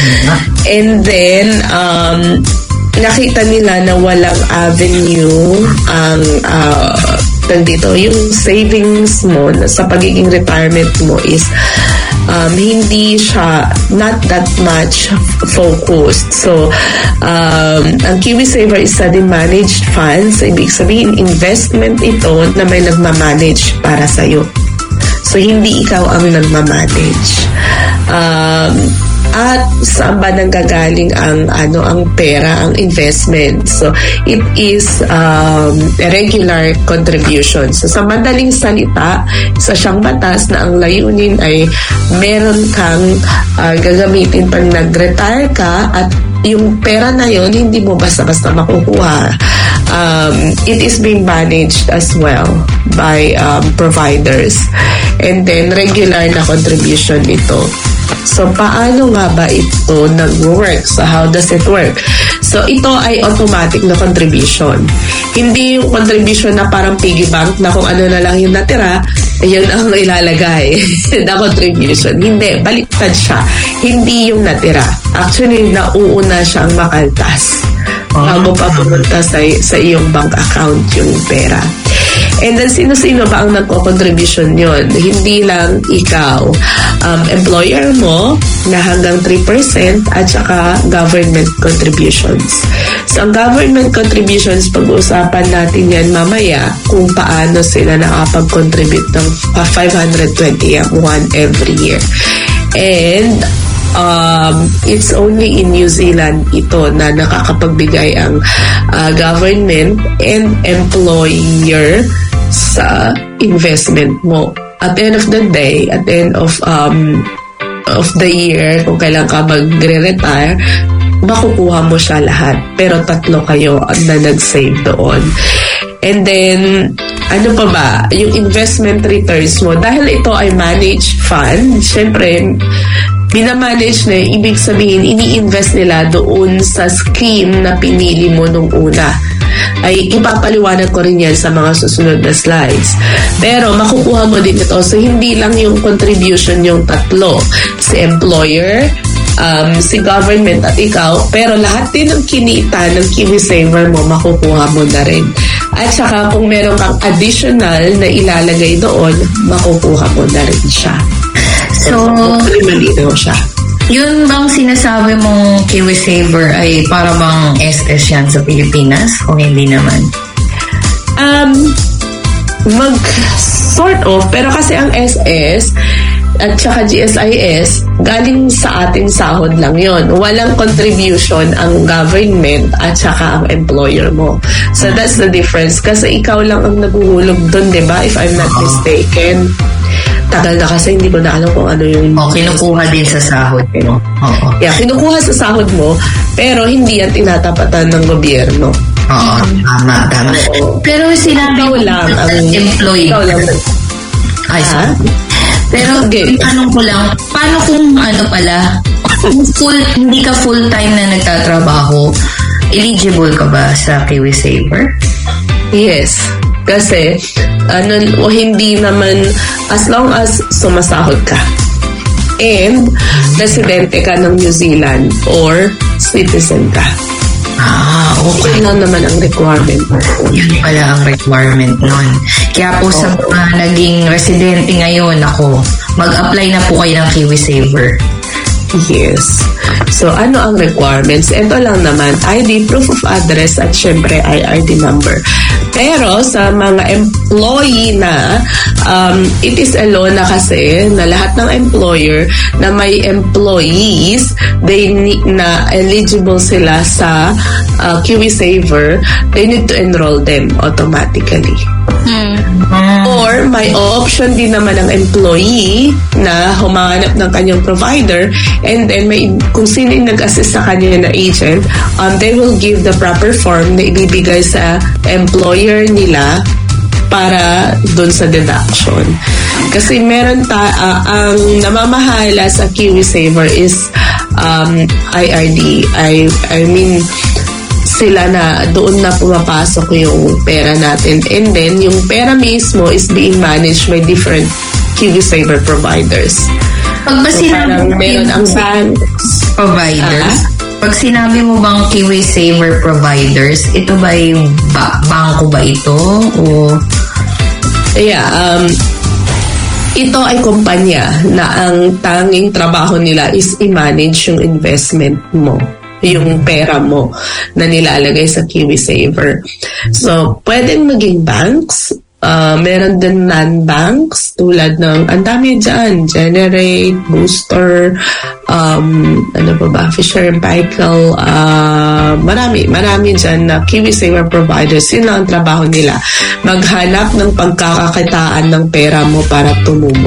And then um, nakita nila na walang avenue ang uh, dito, yung savings mo sa pagiging retirement mo is um, hindi siya not that much focused. So um, ang KiwiSaver is study managed funds. Ibig sabihin investment ito na may nagmamanage para sa'yo. So hindi ikaw ang nagmamanage. Um, at saan ba nanggagaling ang ano ang pera, ang investment? So it is um, a regular contribution. So sa madaling salita, isa siyang batas na ang layunin ay meron kang uh, gagamitin pag nag-retire ka at yung pera na yon hindi mo basta-basta makukuha. Um, it is being managed as well by um, providers, and then regular na contribution ito. So, paano nga ba ito nag-work? So, how does it work? So, ito ay automatic na contribution. Hindi yung contribution na parang piggy bank na kung ano na lang yung natira, yun ang ilalagay na contribution. Hindi, baliktad siya. Hindi yung natira. Actually, nauuna siyang makaltas bago pa pumunta sa, sa iyong bank account yung pera. And then, sino-sino ba ang nagko-contribution yun? Hindi lang ikaw. Um, employer mo na hanggang three percent at saka government contributions. So, ang government contributions, pag-uusapan natin yan mamaya kung paano sila nakapag-contribute ng five hundred twenty-one every year. And Um, it's only in New Zealand ito na nakakapagbigay ang uh, government and employer sa investment mo. At the end of the day, at the end of um, of the year, kung kailan ka magre-retire, makukuha mo siya lahat. Pero tatlo kayo na nag-save doon. And then, ano pa ba? Yung investment returns mo, dahil ito ay managed fund, syempre, minamanage na, ibig sabihin, ini-invest nila doon sa scheme na pinili mo nung una. Ay, ipapaliwanag ko rin yan sa mga susunod na slides. Pero, makukuha mo din ito. So, hindi lang yung contribution yung tatlo. Si employer, um, si government at ikaw, pero lahat din ng kinita ng KiwiSaver mo, makukuha mo na rin. At saka, kung meron kang additional na ilalagay doon, makukuha mo na rin siya. So, malinaw siya. Yun bang sinasabi mong KiwiSaver ay para bang S S yan sa Pilipinas o hindi naman? Um, mag sort of, pero kasi ang S S at saka G S I S, galing sa ating sahod lang yon. Walang contribution ang government at saka ang employer mo. So that's the difference. Kasi ikaw lang ang naguhulog doon, di ba? If I'm not mistaken. Tagal na kasi hindi ko na alam kung ano yung... O, kinukuha din sa sahod mo. Oo. Yeah, kinukuha sa sahod mo, pero hindi yan tinatapatan ng gobyerno. Oo, tama, tama. Oo. Pero sinabi Ikaw lang ang employee. Ikaw lang. Ay, sorry. Pero, Okay. tanong ko lang, paano kung ano pala, kung full, hindi ka full-time na nagtatrabaho, eligible ka ba sa KiwiSaver? Yes. Kasi, ano, o hindi naman, as long as sumasahod ka and residente ka ng New Zealand or citizen ka. Ah, okay. Yun lang naman ang requirement. Yan pala ang requirement nun. Kaya po sa mga naging residente ngayon, ako, mag-apply na po kayo ng KiwiSaver. Yes. So, ano ang requirements? Ito lang naman, I D, proof of address, at syempre I R D number. Pero sa mga employee na, um, it is a law na kasi na lahat ng employer na may employees, they need na eligible sila sa uh, KiwiSaver, they need to enroll them automatically. Hmm. Or may option din naman ng employee na humanap ng kanyang provider, and then may kung sino yung nag-assist sa kanya na agent, um, they will give the proper form na ibibigay sa employer nila para dun sa deduction. Kasi meron ta uh, ang namamahala sa KiwiSaver is um, I R D. I, I mean, sila na doon na pumapasok yung pera natin. And then, yung pera mismo is being managed by different KiwiSaver providers. Pag ba So, sinabi parang mo meron ang banks. providers, Ah? pag sinabi mo bang KiwiSaver providers, ito ba yung ba- bangko ba ito? O Yeah, um, ito ay kumpanya na ang tanging trabaho nila is i-manage yung investment mo, yung pera mo na nilalagay sa KiwiSaver. So, pwedeng maging banks, uh, meron din non-banks tulad ng, ang dami dyan, Generate, Booster, um, ano ba ba, Fisher and Paykel, uh, marami, marami dyan na KiwiSaver providers. Yun lang ang trabaho nila. Maghanap ng pagkakakitaan ng pera mo para tumubo.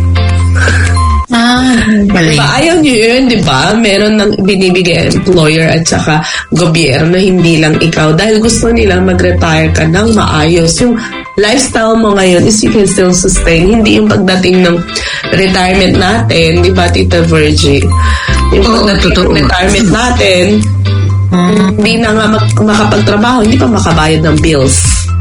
ah, Diba? Ayaw nyo yun, di ba? Meron ng binibigay employer at saka gobyerno, hindi lang ikaw. Dahil gusto nilang mag-retire ka ng maayos. Yung lifestyle mo ngayon is you can still sustain. Hindi yung pagdating ng retirement natin, di ba, Tita Virgie? Yung Oo, pagdating totoo. ng retirement natin, hindi na nga mak- makapagtrabaho, hindi pa makabayad ng bills.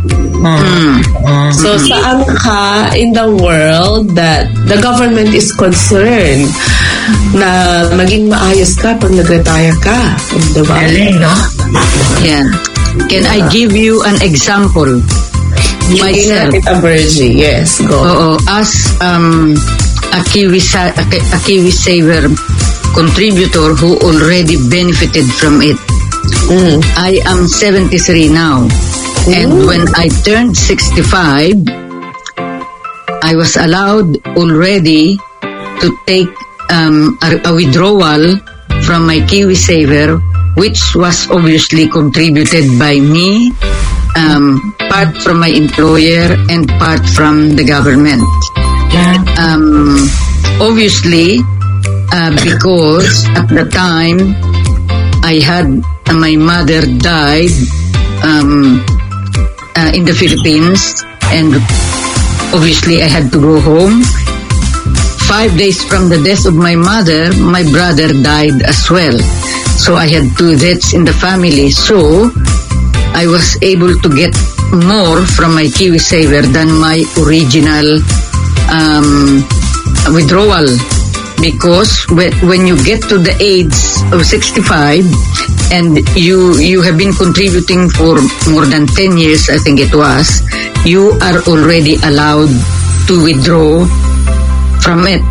Mm. So, saan ka in the world that the government is concerned na maging maayos ka pag nag-retire ka? Diba? Galing, no? Yeah. Can I give you an example? Myself. Kita Virgie, yes, go. Oo, as um, a Kiwi sa- a, a Kiwi Saver contributor who already benefited from it. Mm. I am seventy-three now. And when I turned sixty-five, I was allowed already to take um, a, a withdrawal from my Kiwi Saver, which was obviously contributed by me, um, part from my employer and part from the government. Um, obviously, uh, because at the time I had uh, my mother died um, uh, in the Philippines, and obviously I had to go home. Five days from the death of my mother, my brother died as well. So I had two deaths in the family. So I was able to get more from my Kiwi Saver than my original um, withdrawal. Because when, when you get to the age of sixty-five and you you have been contributing for more than ten years, I think it was, you are already allowed to withdraw from it.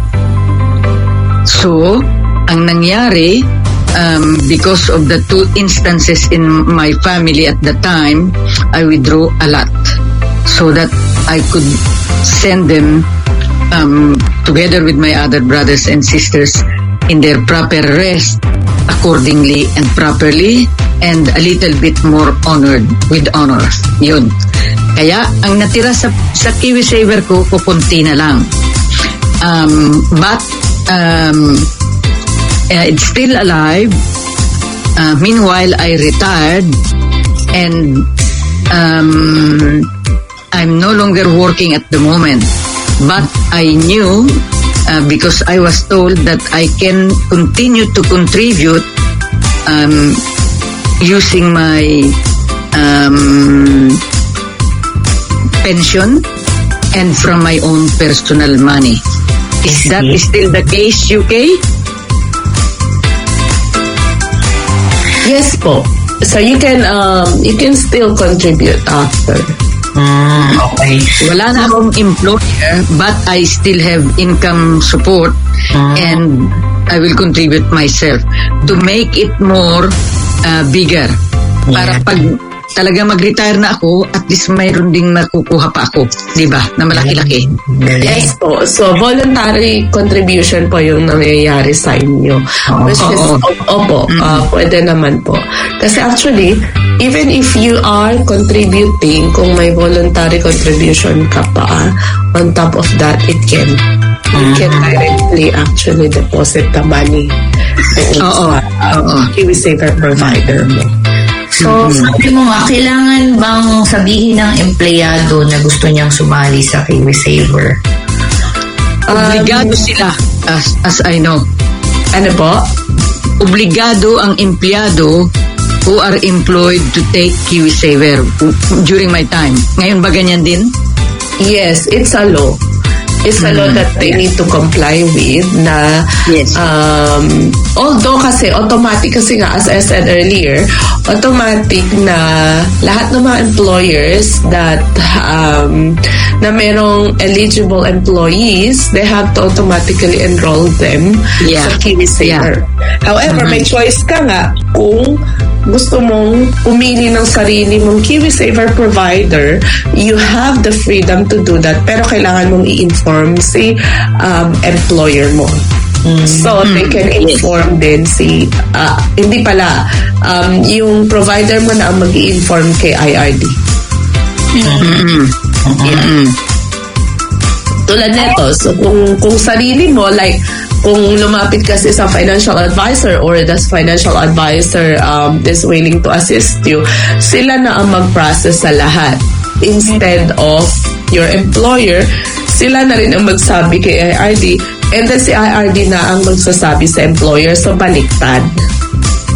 So, ang nangyari, um, because of the two instances in my family at the time, I withdrew a lot so that I could send them um, together with my other brothers and sisters in their proper rest accordingly and properly and a little bit more honored with honors. Yun. Kaya, ang natira sa, sa Kiwi Saver ko, kukunti na lang. Um, but um, uh, it's still alive. Uh, meanwhile, I retired and um, I'm no longer working at the moment. But I knew uh, because I was told that I can continue to contribute um, using my um, pension and from my own personal money. Is that still the case, U K? Yes po. So you can um you can still contribute after. Mm, okay. Wala na akong employer, but I still have income support Mm. and I will contribute myself to make it more uh, bigger. Para Yeah. pag talaga mag-retire na ako, at least mayroon ding makukuha pa ako, di ba? Na malaki-laki. Yes po. So, voluntary contribution po yung nangyayari sa inyo. Which is, Oo. opo, uh, pwede naman po. Kasi actually, even if you are contributing, kung may voluntary contribution ka pa, on top of that, it can, you can directly actually deposit the money. Oo. Oo. Kiwi Saver provider mo. So, sabi mo nga, kailangan bang sabihin ng empleyado na gusto niyang sumali sa Kiwi Saver? Obligado sila, as, as I know. Ano po? Obligado ang empleyado who are employed to take Kiwi Saver during my time. Ngayon ba ganyan din? Yes, it's a law. It's a law that they need to comply with na Yes. um, although kasi automatic kasi nga as I said earlier, automatic na lahat ng mga employers that um, na merong eligible employees, they have to automatically enroll them Yeah. sa Kiwi Saver. However, may choice ka nga kung gusto mong pumili ng sarili mong Kiwi Saver provider, you have the freedom to do that, pero kailangan mong i-inform si um, employer mo. So, they can inform din si, uh, hindi pala, um, yung provider mo na ang mag-i-inform kay I R D. Yeah. Tulad nito, so kung, kung sarili mo, like, kung lumapit kasi sa financial advisor or the financial advisor um, is willing to assist you, sila na ang mag-process sa lahat. Instead of your employer, sila na rin ang magsabi kay I R D, and then si I R D na ang magsasabi sa employer, so baliktad.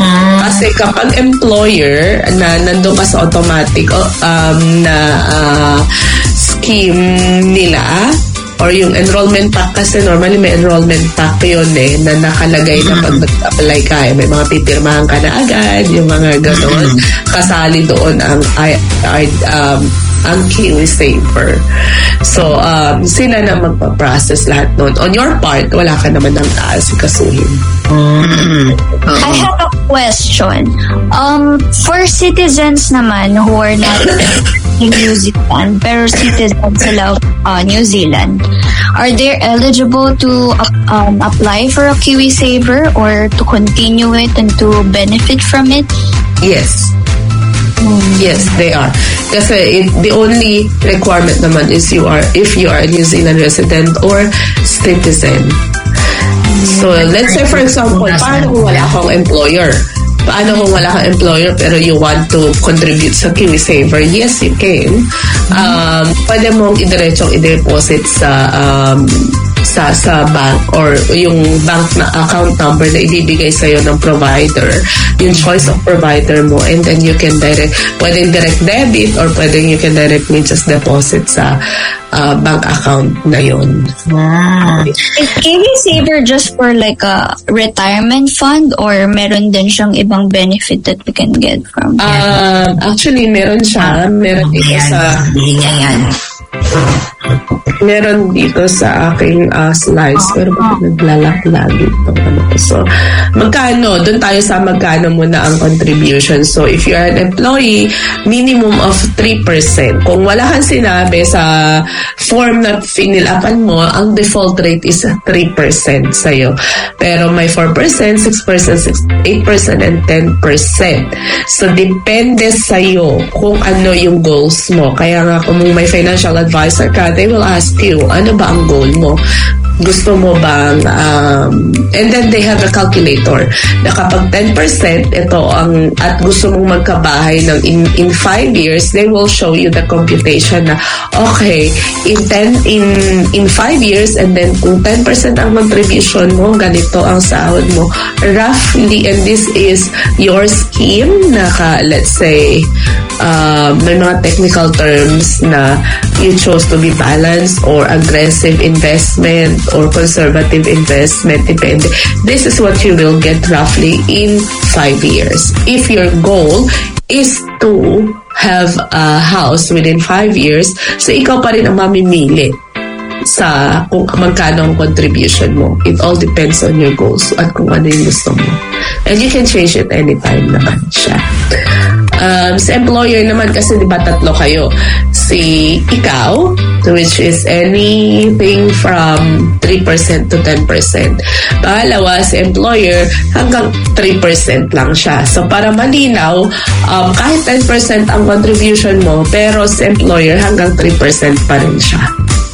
Kasi kapag employer na nandun ka sa automatic um, na uh, scheme nila, or yung enrollment pack, kasi normally may enrollment pack yun eh, na nakalagay na pag nag-apply ka, eh, may mga pipirmahan ka na agad, yung mga gano'n, kasali doon ang I, I, um, ang KiwiSaver. So, um, sila na magpa-process lahat nun. On your part, wala ka naman ng aasikasuhin. Mm-hmm. I have a question. Um, for citizens naman who are not in New Zealand, pero citizens sila uh, New Zealand, are they eligible to uh, um, apply for a KiwiSaver or to continue it and to benefit from it? Yes. Yes, they are. Kasi it, the only requirement naman is you are if you are a New Zealand resident or citizen. So, let's say for example, paano kung wala akong employer? Paano kung wala kang employer pero you want to contribute sa KiwiSaver? Yes, you can. Um, pwede mong idiretsong i-deposit sa um, sa sa bank or yung bank na account number na ibibigay sa'yo ng provider, yung choice of provider mo, and then you can direct, pwedeng direct debit or pwedeng you can directly just deposit sa uh, bank account na yun. Wow. Is KiwiSaver just for like a retirement fund or meron din siyang ibang benefit that we can get from it? Uh, actually, meron siya. Meron dito sa... Meron dito sa aking uh, slides, pero bakit naglalak-lag ito? Ano ko? So, magkano? Doon tayo sa magkano muna ang contribution. So, if you are an employee, minimum of three percent. Kung wala kang sinabi sa form na finilapan mo, ang default rate is three percent sa'yo. Pero may four percent, six percent, eight percent, and ten percent. So, depende sa'yo kung ano yung goals mo. Kaya nga, kung may financial advisor ka, they will ask you, ano ba ang goal mo? Gusto mo bang um, and then they have a calculator na kapag ten percent ito ang at gusto mong magkabahay ng in, in five years, they will show you the computation na okay, in ten in in five years, and then kung ten percent ang contribution mo, ganito ang sahod mo roughly, and this is your scheme na ka, let's say uh, may mga technical terms na you chose to be balanced or aggressive investment or conservative investment, depende. This is what you will get roughly in five years. If your goal is to have a house within five years, so ikaw pa rin ang mamimili sa kung magkano ang contribution mo. It all depends on your goals at kung ano yung gusto mo. And you can change it anytime naman siya. Um, sa employer naman, kasi di ba tatlo kayo? Si ikaw, which is anything from three percent to ten percent. Pangalawa, si employer, hanggang three percent lang siya. So, para malinaw, um, kahit ten percent ang contribution mo, pero si employer, hanggang three percent pa rin siya.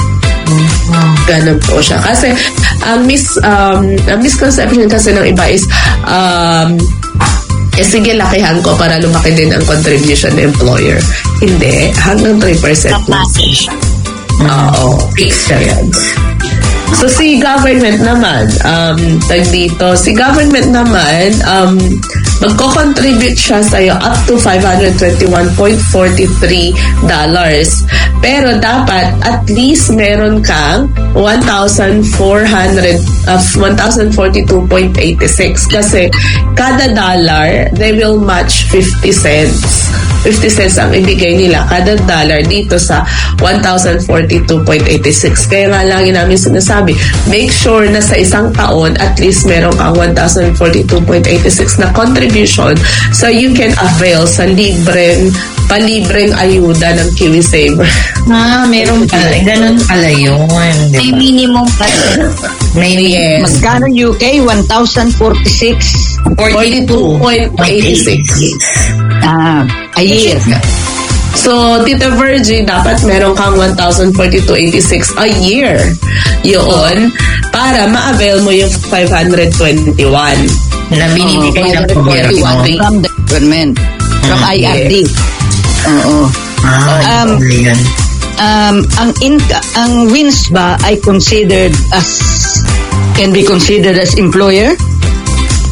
Ganun po siya. Kasi, ang mis, um, ang misconception kasi ng iba is, um, eh sige, lakihan ko para lumaki din ang contribution ng employer. Hindi. Hanggang three percent lang siya. Oo. Fixed siya yan. So, si government naman, um, tag dito, si government naman, um, magko-contribute siya sa'yo up to five hundred twenty-one point four three dollars. Pero dapat at least meron kang one thousand four hundred, uh, one thousand forty-two point eight six kasi kada dollar, they will match fifty cents. fifty cents ang ibigay nila kada dollar dito sa one thousand forty-two point eight six. Kaya nga lagi namin sinasabi, make sure na sa isang taon at least meron kang one thousand forty-two point eight six na contribution so you can avail sa libreng palibreng ayuda ng KiwiSaver. Ah, meron pala. Ganun pala yun. May minimum pa. May yes. Magkano U K? one thousand forty-six? forty-two point eight six. Ah, a year. So, Tita Virgie, dapat meron kang one thousand forty-two point eight six a year. Yun, para ma-avail mo yung five hundred twenty-one. Na binibigay ng gobyerno. From the government. From I R D. Oo. Ah, um, yun. Um, ang inca- ang wins ba ay considered as can be considered as employer?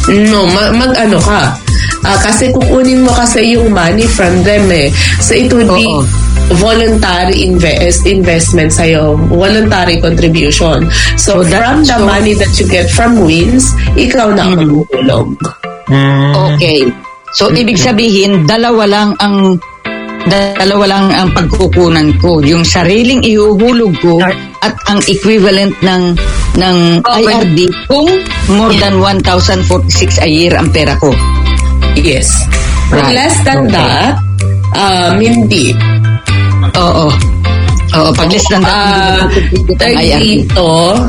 No, mag, mag ano ka. Uh, kasi kukunin mo kasi yung money from them eh. So it would be Oo. voluntary invest investment sa'yo. Voluntary contribution. So, So that- from the so- money that you get from wins, ikaw na ang magkukulong. Okay. So, ibig sabihin, dalawa lang ang dalawa lang ang pagkukunan ko. Yung sariling ihuhulog ko at ang equivalent ng ng I R D kung more than one thousand forty-six a year ang pera ko. Yes. But Right. less than Okay. that, um, hindi. Oo. Oo, pag less than that, hindi Ah, mo pagkukunan tag ang I R D. dito,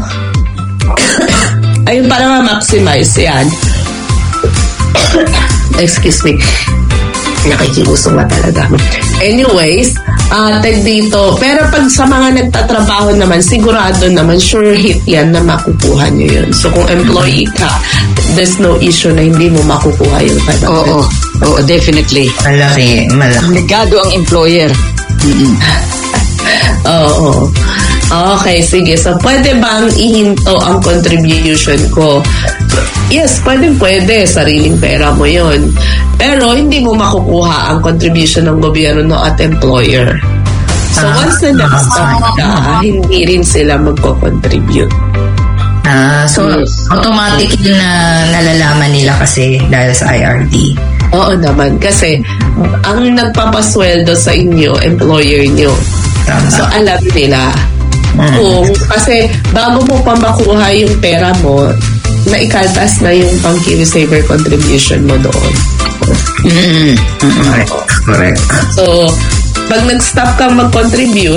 ayun, para ma-maximize yan. Excuse me. Nakikiusong na talaga. Anyways, uh, tag dito. Pero pag sa mga nagtatrabaho naman, sigurado naman, sure hit yan na makukuha nyo yun. So, kung employee ka, there's no issue na hindi mo makukuha yung five hundred. Oo. Oo, definitely. Malaki, malaki. Obligado ang employer. Mm-mm. Oo. Okay, sige. So, pwede bang ihinto ang contribution ko? Yes, pwede, pwede. Sariling pera mo yon. Pero, hindi mo makukuha ang contribution ng gobyerno at employer. So, Ah. once na nag-stop ka, hindi rin sila magko-contribute. Ah, so, Yes. automatically na nalalaman nila kasi dahil sa I R D. Oo naman. Kasi, ang nagpapasweldo sa inyo, employer nyo. Tama. So, alam nila. Mm. Kung, kasi bago mo pa makuha yung pera mo, naikaltas na yung pang KiwiSaver contribution mo doon. Mm-mm. Correct. Correct. So, pag nag-stop kang mag-contribute,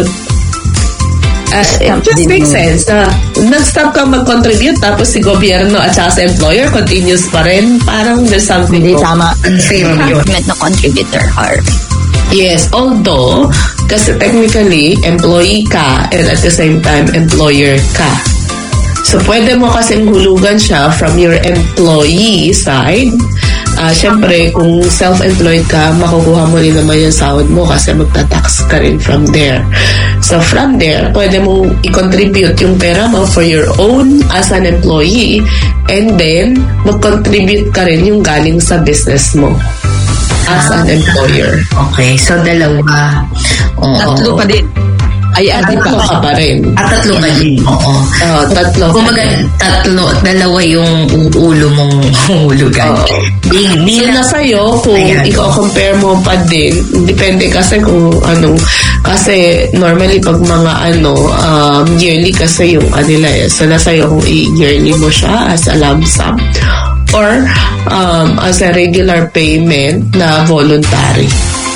uh, it just din makes mo. sense. Uh, nag-stop kang mag-contribute, tapos si gobyerno at saka sa employer continues pa rin. Parang there's something Hindi wrong. tama. Unfair yun. Government na contributor are. Yes, although, kasi technically, employee ka and at the same time, employer ka. So, pwede mo kasing hulugan siya from your employee side. Uh, Siyempre, kung self-employed ka, makukuha mo rin naman yung sahod mo kasi magta-tax ka rin from there. So, from there, pwede mong i-contribute yung pera mo for your own as an employee and then, mag-contribute ka rin yung galing sa business mo as an employer. Okay, so dalawa. Oo. Tatlo pa din. I R D pa. Tatlo ka pa rin. At tatlo ka din. Oo. Oo, tatlo. Kumbaga, tatlo, dalawa yung ulo mong hulugan. Oo. Di, di So, lang. nasa iyo kung Ayan. i-compare mo pa din, depende kasi kung anong, kasi normally pag mga ano, um, yearly kasi yung kanila eh. So, nasa iyo kung i-yearly mo siya as a lump sum or um, as a regular payment na voluntary.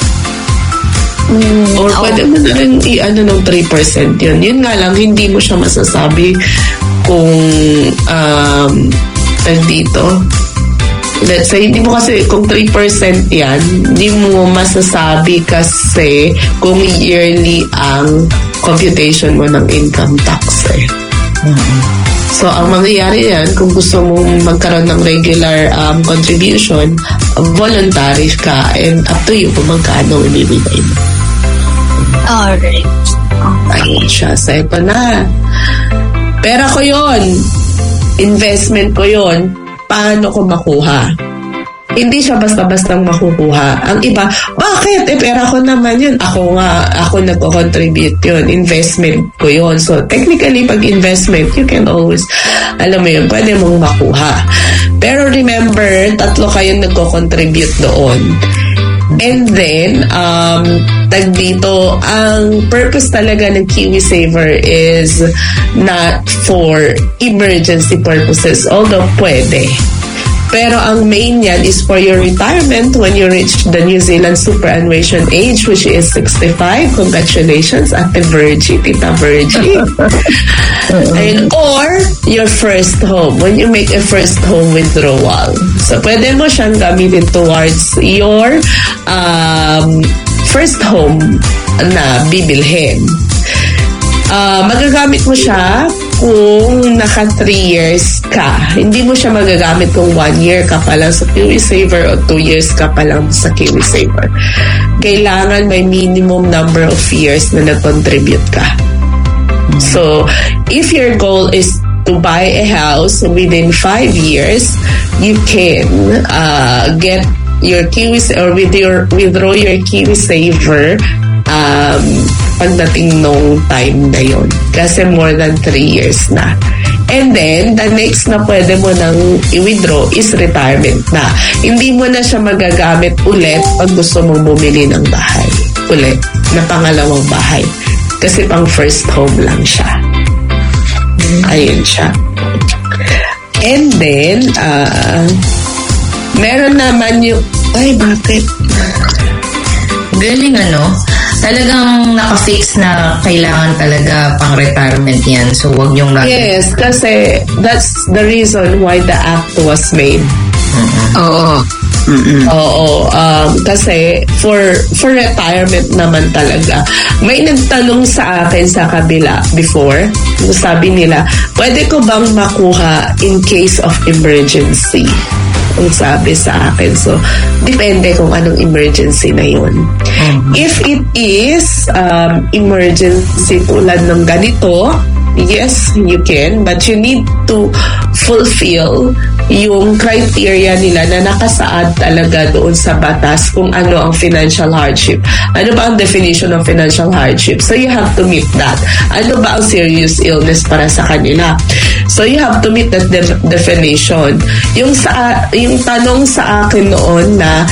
Or pwede mo na rin i-ano ng three percent yun. Yun nga lang, hindi mo siya masasabi kung um, tag dito. Let's say, hindi mo kasi, kung three percent yan, hindi mo masasabi kasi kung yearly ang computation mo ng income tax eh. So, ang mangyayari yan, kung gusto mong magkaroon ng regular um, contribution, voluntary ka and up to you kung magkano ibibigay mo. Alright. Ayun siya. So, ito na. Pera ko yon, investment ko yon, paano ko makuha? Hindi siya basta-bastang makukuha. Ang iba, bakit? Eh, pera ko naman yun. Ako nga, ako nagko-contribute yun. Investment ko yun. So, technically, pag investment, you can always, alam mo yun, pwede mong makuha. Pero remember, tatlo kayong nagko-contribute doon. And then, um, tag dito, ang purpose talaga ng KiwiSaver is not for emergency purposes, although pwede. Pero ang main yan is for your retirement when you reach the New Zealand superannuation age, which is sixty-five. Congratulations, Ate Virgie, Tita Virgie. And, or your first home, when you make a first home withdrawal. So, pwede mo siyang gamitin towards your um, first home na bibilhin. Uh, magagamit mo siya kung naka three years ka. Hindi mo siya magagamit kung one year ka pa lang sa KiwiSaver o two years ka pa lang sa KiwiSaver. Kailangan may minimum number of years na nag-contribute ka. So, if your goal is to buy a house within five years, you can uh, get your Kiwi or with your withdraw your KiwiSaver um, pagdating nung time na yon. Kasi more than three years na. And then, the next na pwede mo nang i-withdraw is retirement na. Hindi mo na siya magagamit ulit pag gusto mong bumili ng bahay. Ulit, na pangalawang bahay. Kasi pang first home lang siya. Ayun siya. And then, uh, meron naman yung... Ay, bakit? Galing ano? Talagang naka-fix na kailangan talaga pang retirement yan. So, wag yung lagi. Yes, kasi that's the reason why the act was made. Mm-hmm. Oo. Mm-mm. Oo. Um, kasi for for retirement naman talaga. May nagtanong sa akin sa kabila before. Sabi nila, pwede ko bang makuha in case of emergency? Ang sabi sa akin. So, depende kung anong emergency na yun. Mm-hmm. If it is um, emergency tulad ng ganito, yes, you can, but you need to fulfill yung criteria nila na nakasaad talaga doon sa batas kung ano ang financial hardship. Ano ba ang definition ng financial hardship? So you have to meet that. Ano ba ang serious illness para sa kanila? So you have to meet that de- definition. Yung sa yung tanong sa akin noon na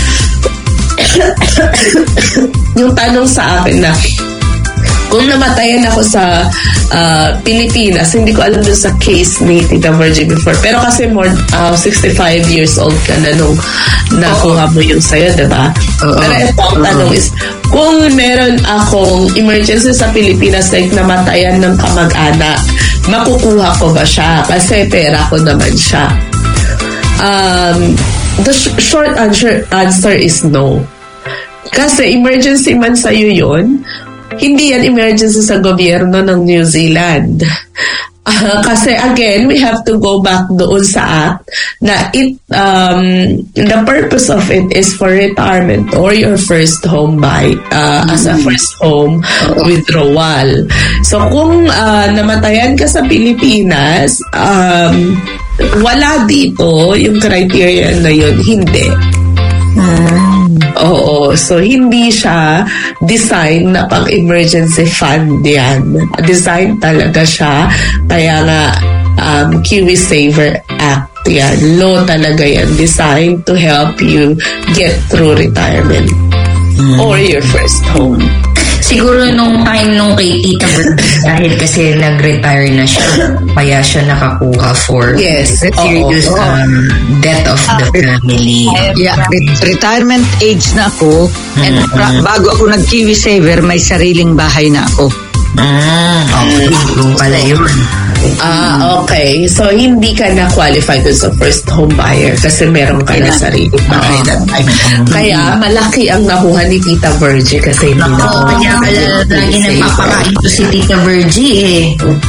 yung tanong sa akin na kung namatayan ako sa uh, Pilipinas, hindi ko alam dun sa case ni Tita Virgie before. Pero kasi more uh, sixty-five years old ka na nung nakuha mo yung sayo, diba? Uh-oh. Pero ito ang tanong is, kung meron akong emergency sa Pilipinas, like namatayan ng kamag-anak, makukuha ko ba siya? Kasi pera ko naman siya. Um, the sh- short answer, answer is no. Kasi emergency man sa'yo yun, hindi yan emergency sa gobyerno ng New Zealand. Uh, kasi again, we have to go back doon sa act na it, um, the purpose of it is for retirement or your first home buy, uh, mm-hmm. as a first home withdrawal. So kung uh, namatayan ka sa Pilipinas, um, wala dito yung criteria na yun, hindi. Mm. Oo, so hindi siya design na pang emergency fund yan. Design talaga siya, kaya nga um, KiwiSaver Act yan. Law talaga yan, designed to help you get through retirement mm. or your first home. Siguro nung time nung kay Tita Virgie, dahil kasi nag-retire na siya, kaya siya nakakuha for yes. serious oh, oh. Um, death of the family. Yeah, re- retirement age na ako, mm-hmm. and pra- bago ako nag-KiwiSaver, may sariling bahay na ako. Mm, okay, kung pala yun. Ah, okay. So, hindi ka na qualified sa first home buyer kasi meron ka na sarili bahay na tayo. Kaya, malaki ang nakuha ni Tita Virgie kasi hindi na ako. Kaya pala, lagi nagpapakain ko si Tita Virgie eh.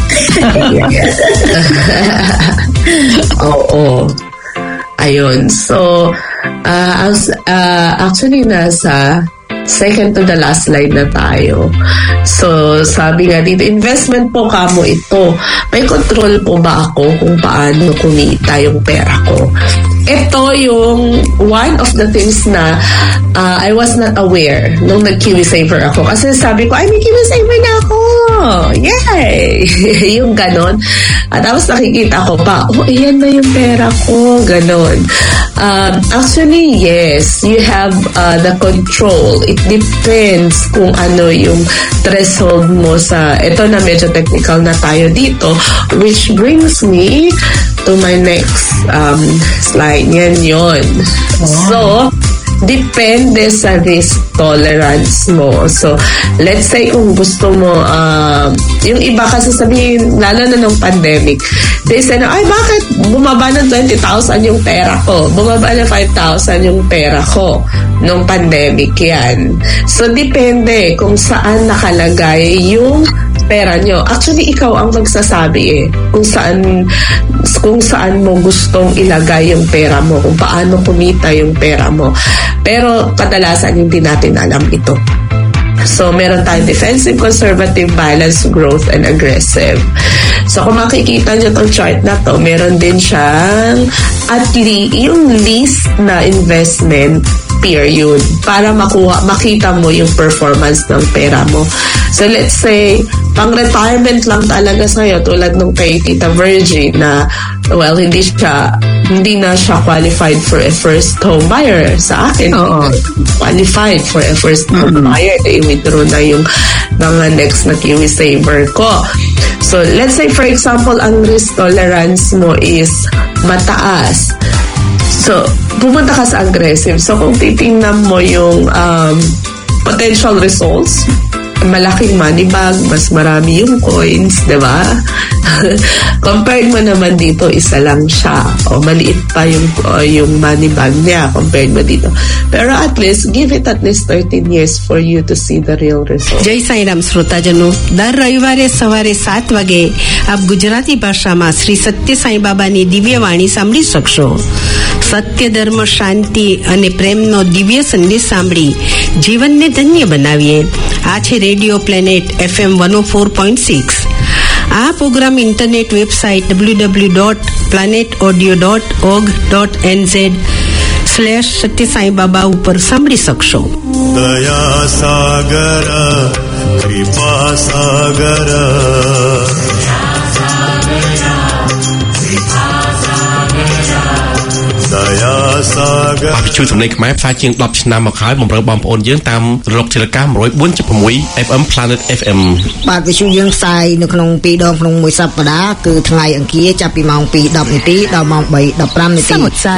Oo. Ayun. So, uh, as, uh, actually, nasa second to the last slide na tayo. So, sabi nga dito, investment po kamo ito. May control po ba ako kung paano kumita yung pera ko? Ito yung one of the things na uh, I was not aware nung nag-KiwiSaver ako. Kasi sabi ko, ay, may KiwiSaver na ako! Yay! Yung ganon. At tapos nakikita ko pa, oh, iyan na yung pera ko. Ganon. Um, actually, yes, you have uh, the control. It depends kung ano yung threshold mo sa, ito na medyo technical na tayo dito, which brings me to my next um, slide. Yan yun. So, depende sa risk tolerance mo. So, let's say kung gusto mo, uh, yung iba kasi sabihin, lalo na nung pandemic, they say na, ay bakit bumaba ng twenty thousand yung pera ko? Bumaba ng five thousand yung pera ko nung pandemic yan. So, depende kung saan nakalagay yung pera nyo. Actually, ikaw ang magsasabi eh kung saan kung saan mo gustong ilagay yung pera mo, kung paano kumita yung pera mo. Pero kadalasan hindi natin alam ito. So, meron tayong defensive, conservative, balanced, growth, and aggressive. So, kung makikita nyo tong chart na to, meron din siyang at least yung least na investment period para makuha, makita mo yung performance ng pera mo. So, let's say, pang-retirement lang talaga sa'yo, tulad nung kay Tita Virgie na, well, hindi siya, hindi na siya qualified for a first home buyer. Sa akin, Oo. qualified for a first home Mm-hmm. buyer. I-withdraw na yung mga next na Kiwi Saver ko. So, let's say, for example, ang risk tolerance mo is mataas. So, pumunta ka sa aggressive. So, kung titingnan mo yung um, potential results, malaking money bag, mas marami yung coins, di ba? Compared mo naman dito, isa lang siya. O maliit pa yung, o, yung money bag niya compared mo dito. Pero at least, give it at least thirteen years for you to see the real result. જય સાંઈરામ શ્રોતાજનો દર રવિવારે સવારે સાત વાગે આપ ગુજરાતી ભાષામાં શ્રી સત્ય સાંઈ બાબાની દિવ્ય વાણી સાંભળી શકશો. સત્ય ધર્મ શાંતિ અને પ્રેમનો દિવ્ય સંદેશ સાંભળી જીવનને ધન્ય બનાવીએ. આ છે radio planet FM one O four point six. આ programme internet website W W W dot planet audio dot org dot NZ slash Sathya Sai Baba ઉપર સાંભળી શકશો. दया सागर कृपा सागर दया सागर វិទ្យុសំឡេងខ្មែរផ្សាយជាងដប់ឆ្នាំមកហើយបំរើបងប្អូនយើងតាមរលកធាតុអាកាស one oh four point six เอฟ เอ็ม Planet เอฟ เอ็มបាទវិទ្យុយើងផ្សាយនៅក្នុងពីរដងក្នុងមួយសប្តាហ៍គឺថ្ងៃអង្គារចាប់ពីម៉ោងtwo 10នាទីដល់ម៉ោងthree 15នាទី